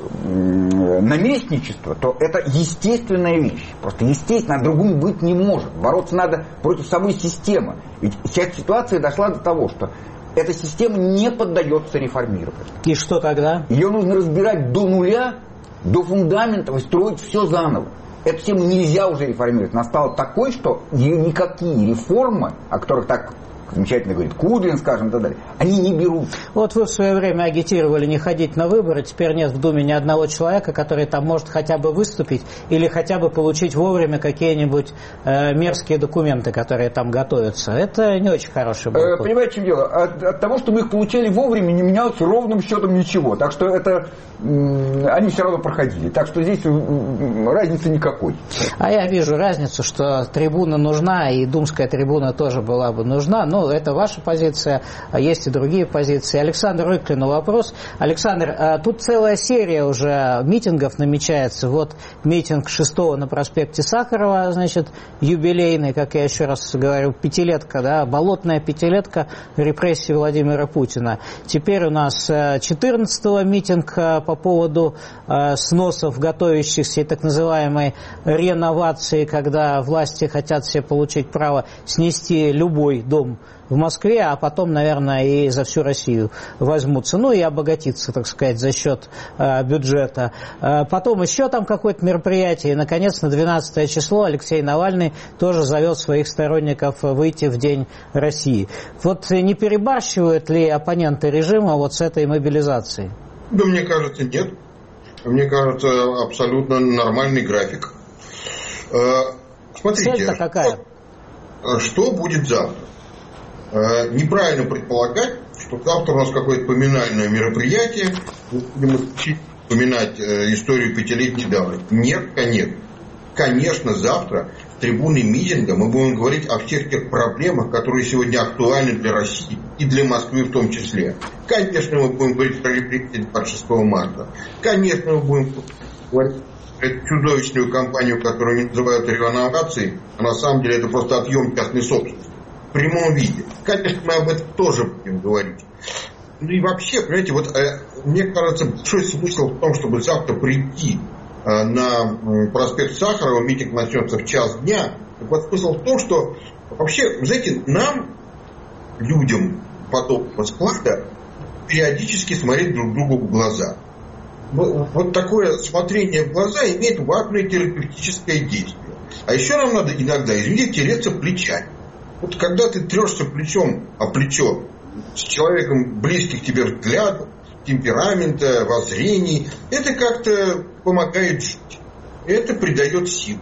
наместничество, то это естественная вещь. Просто естественно, а другому быть не может. Бороться надо против самой системы. Ведь сейчас ситуация дошла до того, что эта система не поддается реформированию. И что тогда? Ее нужно разбирать до нуля, до фундамента, и строить все заново. Эту систему нельзя уже реформировать. Она стала такой, что никакие реформы, о которых так замечательно говорит Кудрин, скажем, и так далее, они не берут. Вы в свое время агитировали не ходить на выборы, теперь нет в Думе ни одного человека, который там может хотя бы выступить или хотя бы получить вовремя какие-нибудь мерзкие документы, которые там готовятся. Это не очень хороший был. Понимаете, в чем дело? От того, что мы их получали вовремя, не менялось ровным счетом ничего. Так что они все равно проходили. Так что здесь разницы никакой. А я вижу разницу, что трибуна нужна, и думская трибуна тоже была бы нужна, но Ну, это ваша позиция, а есть и другие позиции. Александр Рыклину вопрос. Александр, тут целая серия уже митингов намечается. Вот митинг 6-го на проспекте Сахарова, значит, юбилейный, как я еще раз говорю, пятилетка, да, болотная пятилетка репрессий Владимира Путина. Теперь у нас 14-го митинг по поводу сносов, готовящихся и так называемой реновации, когда власти хотят себе получить право снести любой дом в Москве, а потом, наверное, и за всю Россию возьмутся. Ну и обогатиться, так сказать, за счет бюджета. Потом еще там какое-то мероприятие. И, наконец, на 12 число Алексей Навальный тоже зовет своих сторонников выйти в День России. Вот не перебарщивают ли оппоненты режима вот с этой мобилизацией? Да, мне кажется, нет. Мне кажется, абсолютно нормальный график. Смотрите, цель-то какая? Что будет завтра? Неправильно предполагать, что завтра у нас какое-то поминальное мероприятие, будем вспоминать историю пятилетней давности. Нет, конечно. Конечно, завтра с трибуны митинга мы будем говорить о всех тех проблемах, которые сегодня актуальны для России и для Москвы в том числе. Конечно, мы будем говорить про репрессии 26 марта. Конечно, мы будем говорить про чудовищную кампанию, которую они называют реновацией, а на самом деле это просто отъем частной собственности. В прямом виде. Конечно, мы об этом тоже будем говорить. Ну и вообще, понимаете, вот мне кажется, большой смысл в том, чтобы завтра прийти на проспект Сахарова, митинг начнется в час дня. Так вот, смысл в том, что вообще, знаете, нам, людям подобного склада, периодически смотреть друг другу в глаза. Вот такое смотрение в глаза имеет важное терапевтическое действие. А еще нам надо иногда, извините, тереться плечами. Вот когда ты трешься плечом о плечо с человеком близких тебе взглядов, темперамента, воззрений, это как-то помогает жить. Это придает сил.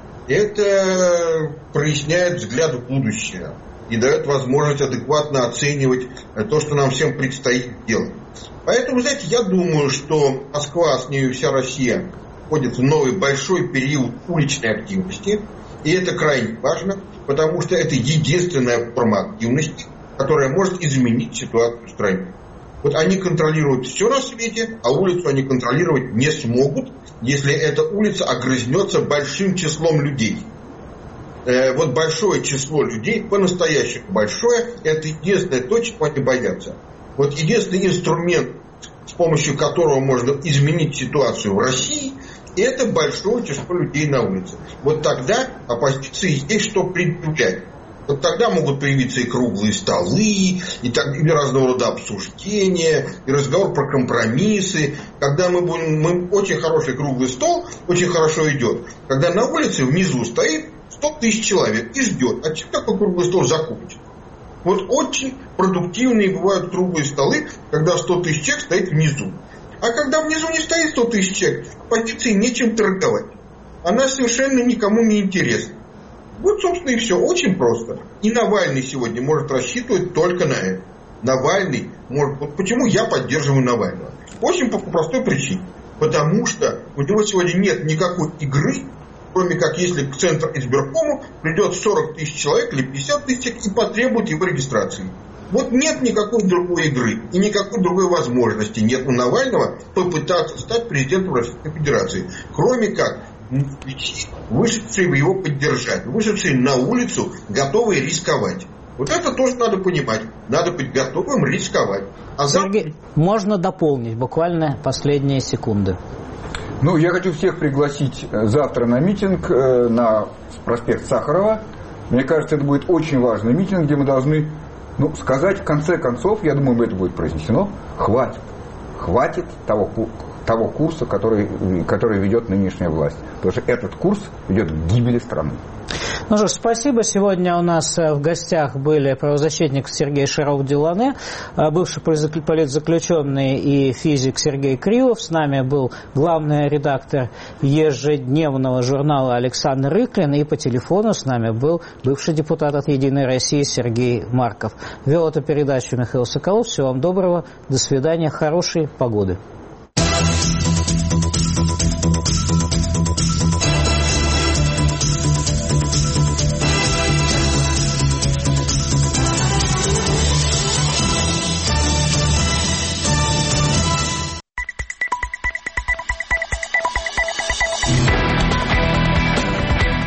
Это проясняет взгляд в будущее и дает возможность адекватно оценивать то, что нам всем предстоит делать. Поэтому, знаете, я думаю, что Москва, с нею вся Россия, входит в новый большой период уличной активности. И это крайне важно, потому что это единственная форма активности, которая может изменить ситуацию в стране. Вот они контролируют все на свете, а улицу они контролировать не смогут, если эта улица огрызнется большим числом людей. Вот большое число людей, по-настоящему большое, это единственное то, чего они боятся. Вот единственный инструмент, с помощью которого можно изменить ситуацию в России, это большое число людей на улице. Вот тогда оппозиции есть что предъявлять. Вот тогда могут появиться и круглые столы, и разного рода обсуждения, и разговор про компромиссы. Когда мы очень хороший круглый стол, очень хорошо идет. Когда на улице внизу стоит 100 тысяч человек и ждет, а чем такой круглый стол закончится. Вот очень продуктивные бывают круглые столы, когда 100 тысяч человек стоит внизу. А когда внизу не стоит 100 тысяч человек, оппозиции нечем торговать. Она совершенно никому не интересна. Вот, собственно, и все. Очень просто. И Навальный сегодня может рассчитывать только на это. Навальный может... Вот почему я поддерживаю Навального? Очень по простой причине. Потому что у него сегодня нет никакой игры, кроме как если к Центру избиркому придет 40 тысяч человек или 50 тысяч человек и потребует его регистрации. Вот нет никакой другой игры и никакой другой возможности нет у Навального попытаться стать президентом Российской Федерации. Кроме как вышедшие его поддержать, вышедшие на улицу, готовые рисковать. Вот это тоже надо понимать. Надо быть готовым рисковать. Сергей, можно дополнить буквально последние секунды. Ну, я хочу всех пригласить завтра на митинг на проспект Сахарова. Мне кажется, это будет очень важный митинг, где мы должны сказать в конце концов, я думаю, это будет произнесено, хватит. Хватит того курса, который ведет нынешняя власть. Потому что этот курс ведет к гибели страны. Ну что ж, спасибо. Сегодня у нас в гостях были правозащитник Сергей Шаров-Делане, бывший политзаключенный и физик Сергей Кривов. С нами был главный редактор ежедневного журнала Александр Рыклин. И по телефону с нами был бывший депутат от «Единой России» Сергей Марков. Вел эту передачу Михаил Соколов. Всего вам доброго. До свидания. Хорошей погоды.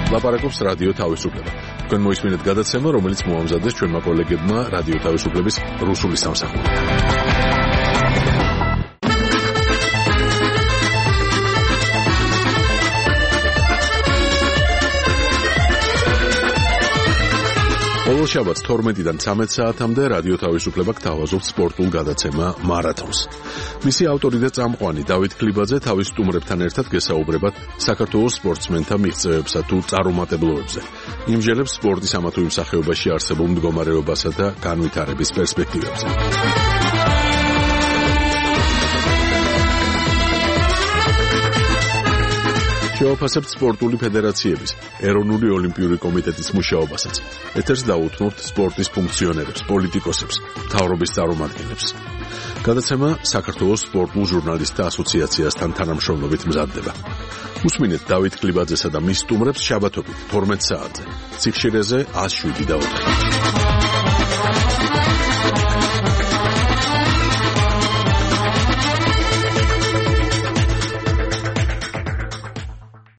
ლაპარაკობს რადიო თავისუფლება. თქვენ მოისმინეთ გადაცემა, რომელიც მოამზადეს ჩვენმა კოლეგებმა რადიო თავისუფლების რუსული სამსახური. ყოველ შაბათს 12-დან 13 საათამდე რადიო თავისუფლება გთავაზობთ სპორტულ გადაცემა მარათონს. მისი ავტორი და წამყვანი დავით ქლიბაძე თავის სტუმრებთან ერთად გესაუბრებათ საქართველოს სპორტსმენთა მიღწევებსა თუ წარუმატებლობებზე. იმჟელებს სპორტის ამა თუ იმ სახეობაში არსებულ მდგომარეობასა და განვითარების პერსპექტივებზე. შევაფასებთ სპორტული ფედერაციების, ეროვნული ოლიმპიური კომიტეტის მუშაობასაც. ეთერს დაუთმობთ სპორტის ფუნქციონერებს, პოლიტიკოსებს, მთავრობის წარმომადგენლებს. გადაცემა საქართველოს სპორტულ ჟურნალისტთა ასოციაციასთან თანამშრომლობით მზადდება. უსმინეთ დავით ქლიბაძესა და მის სტუმრებს შაბათობით 12 საათზე. ციხშირეზე 107 და 4.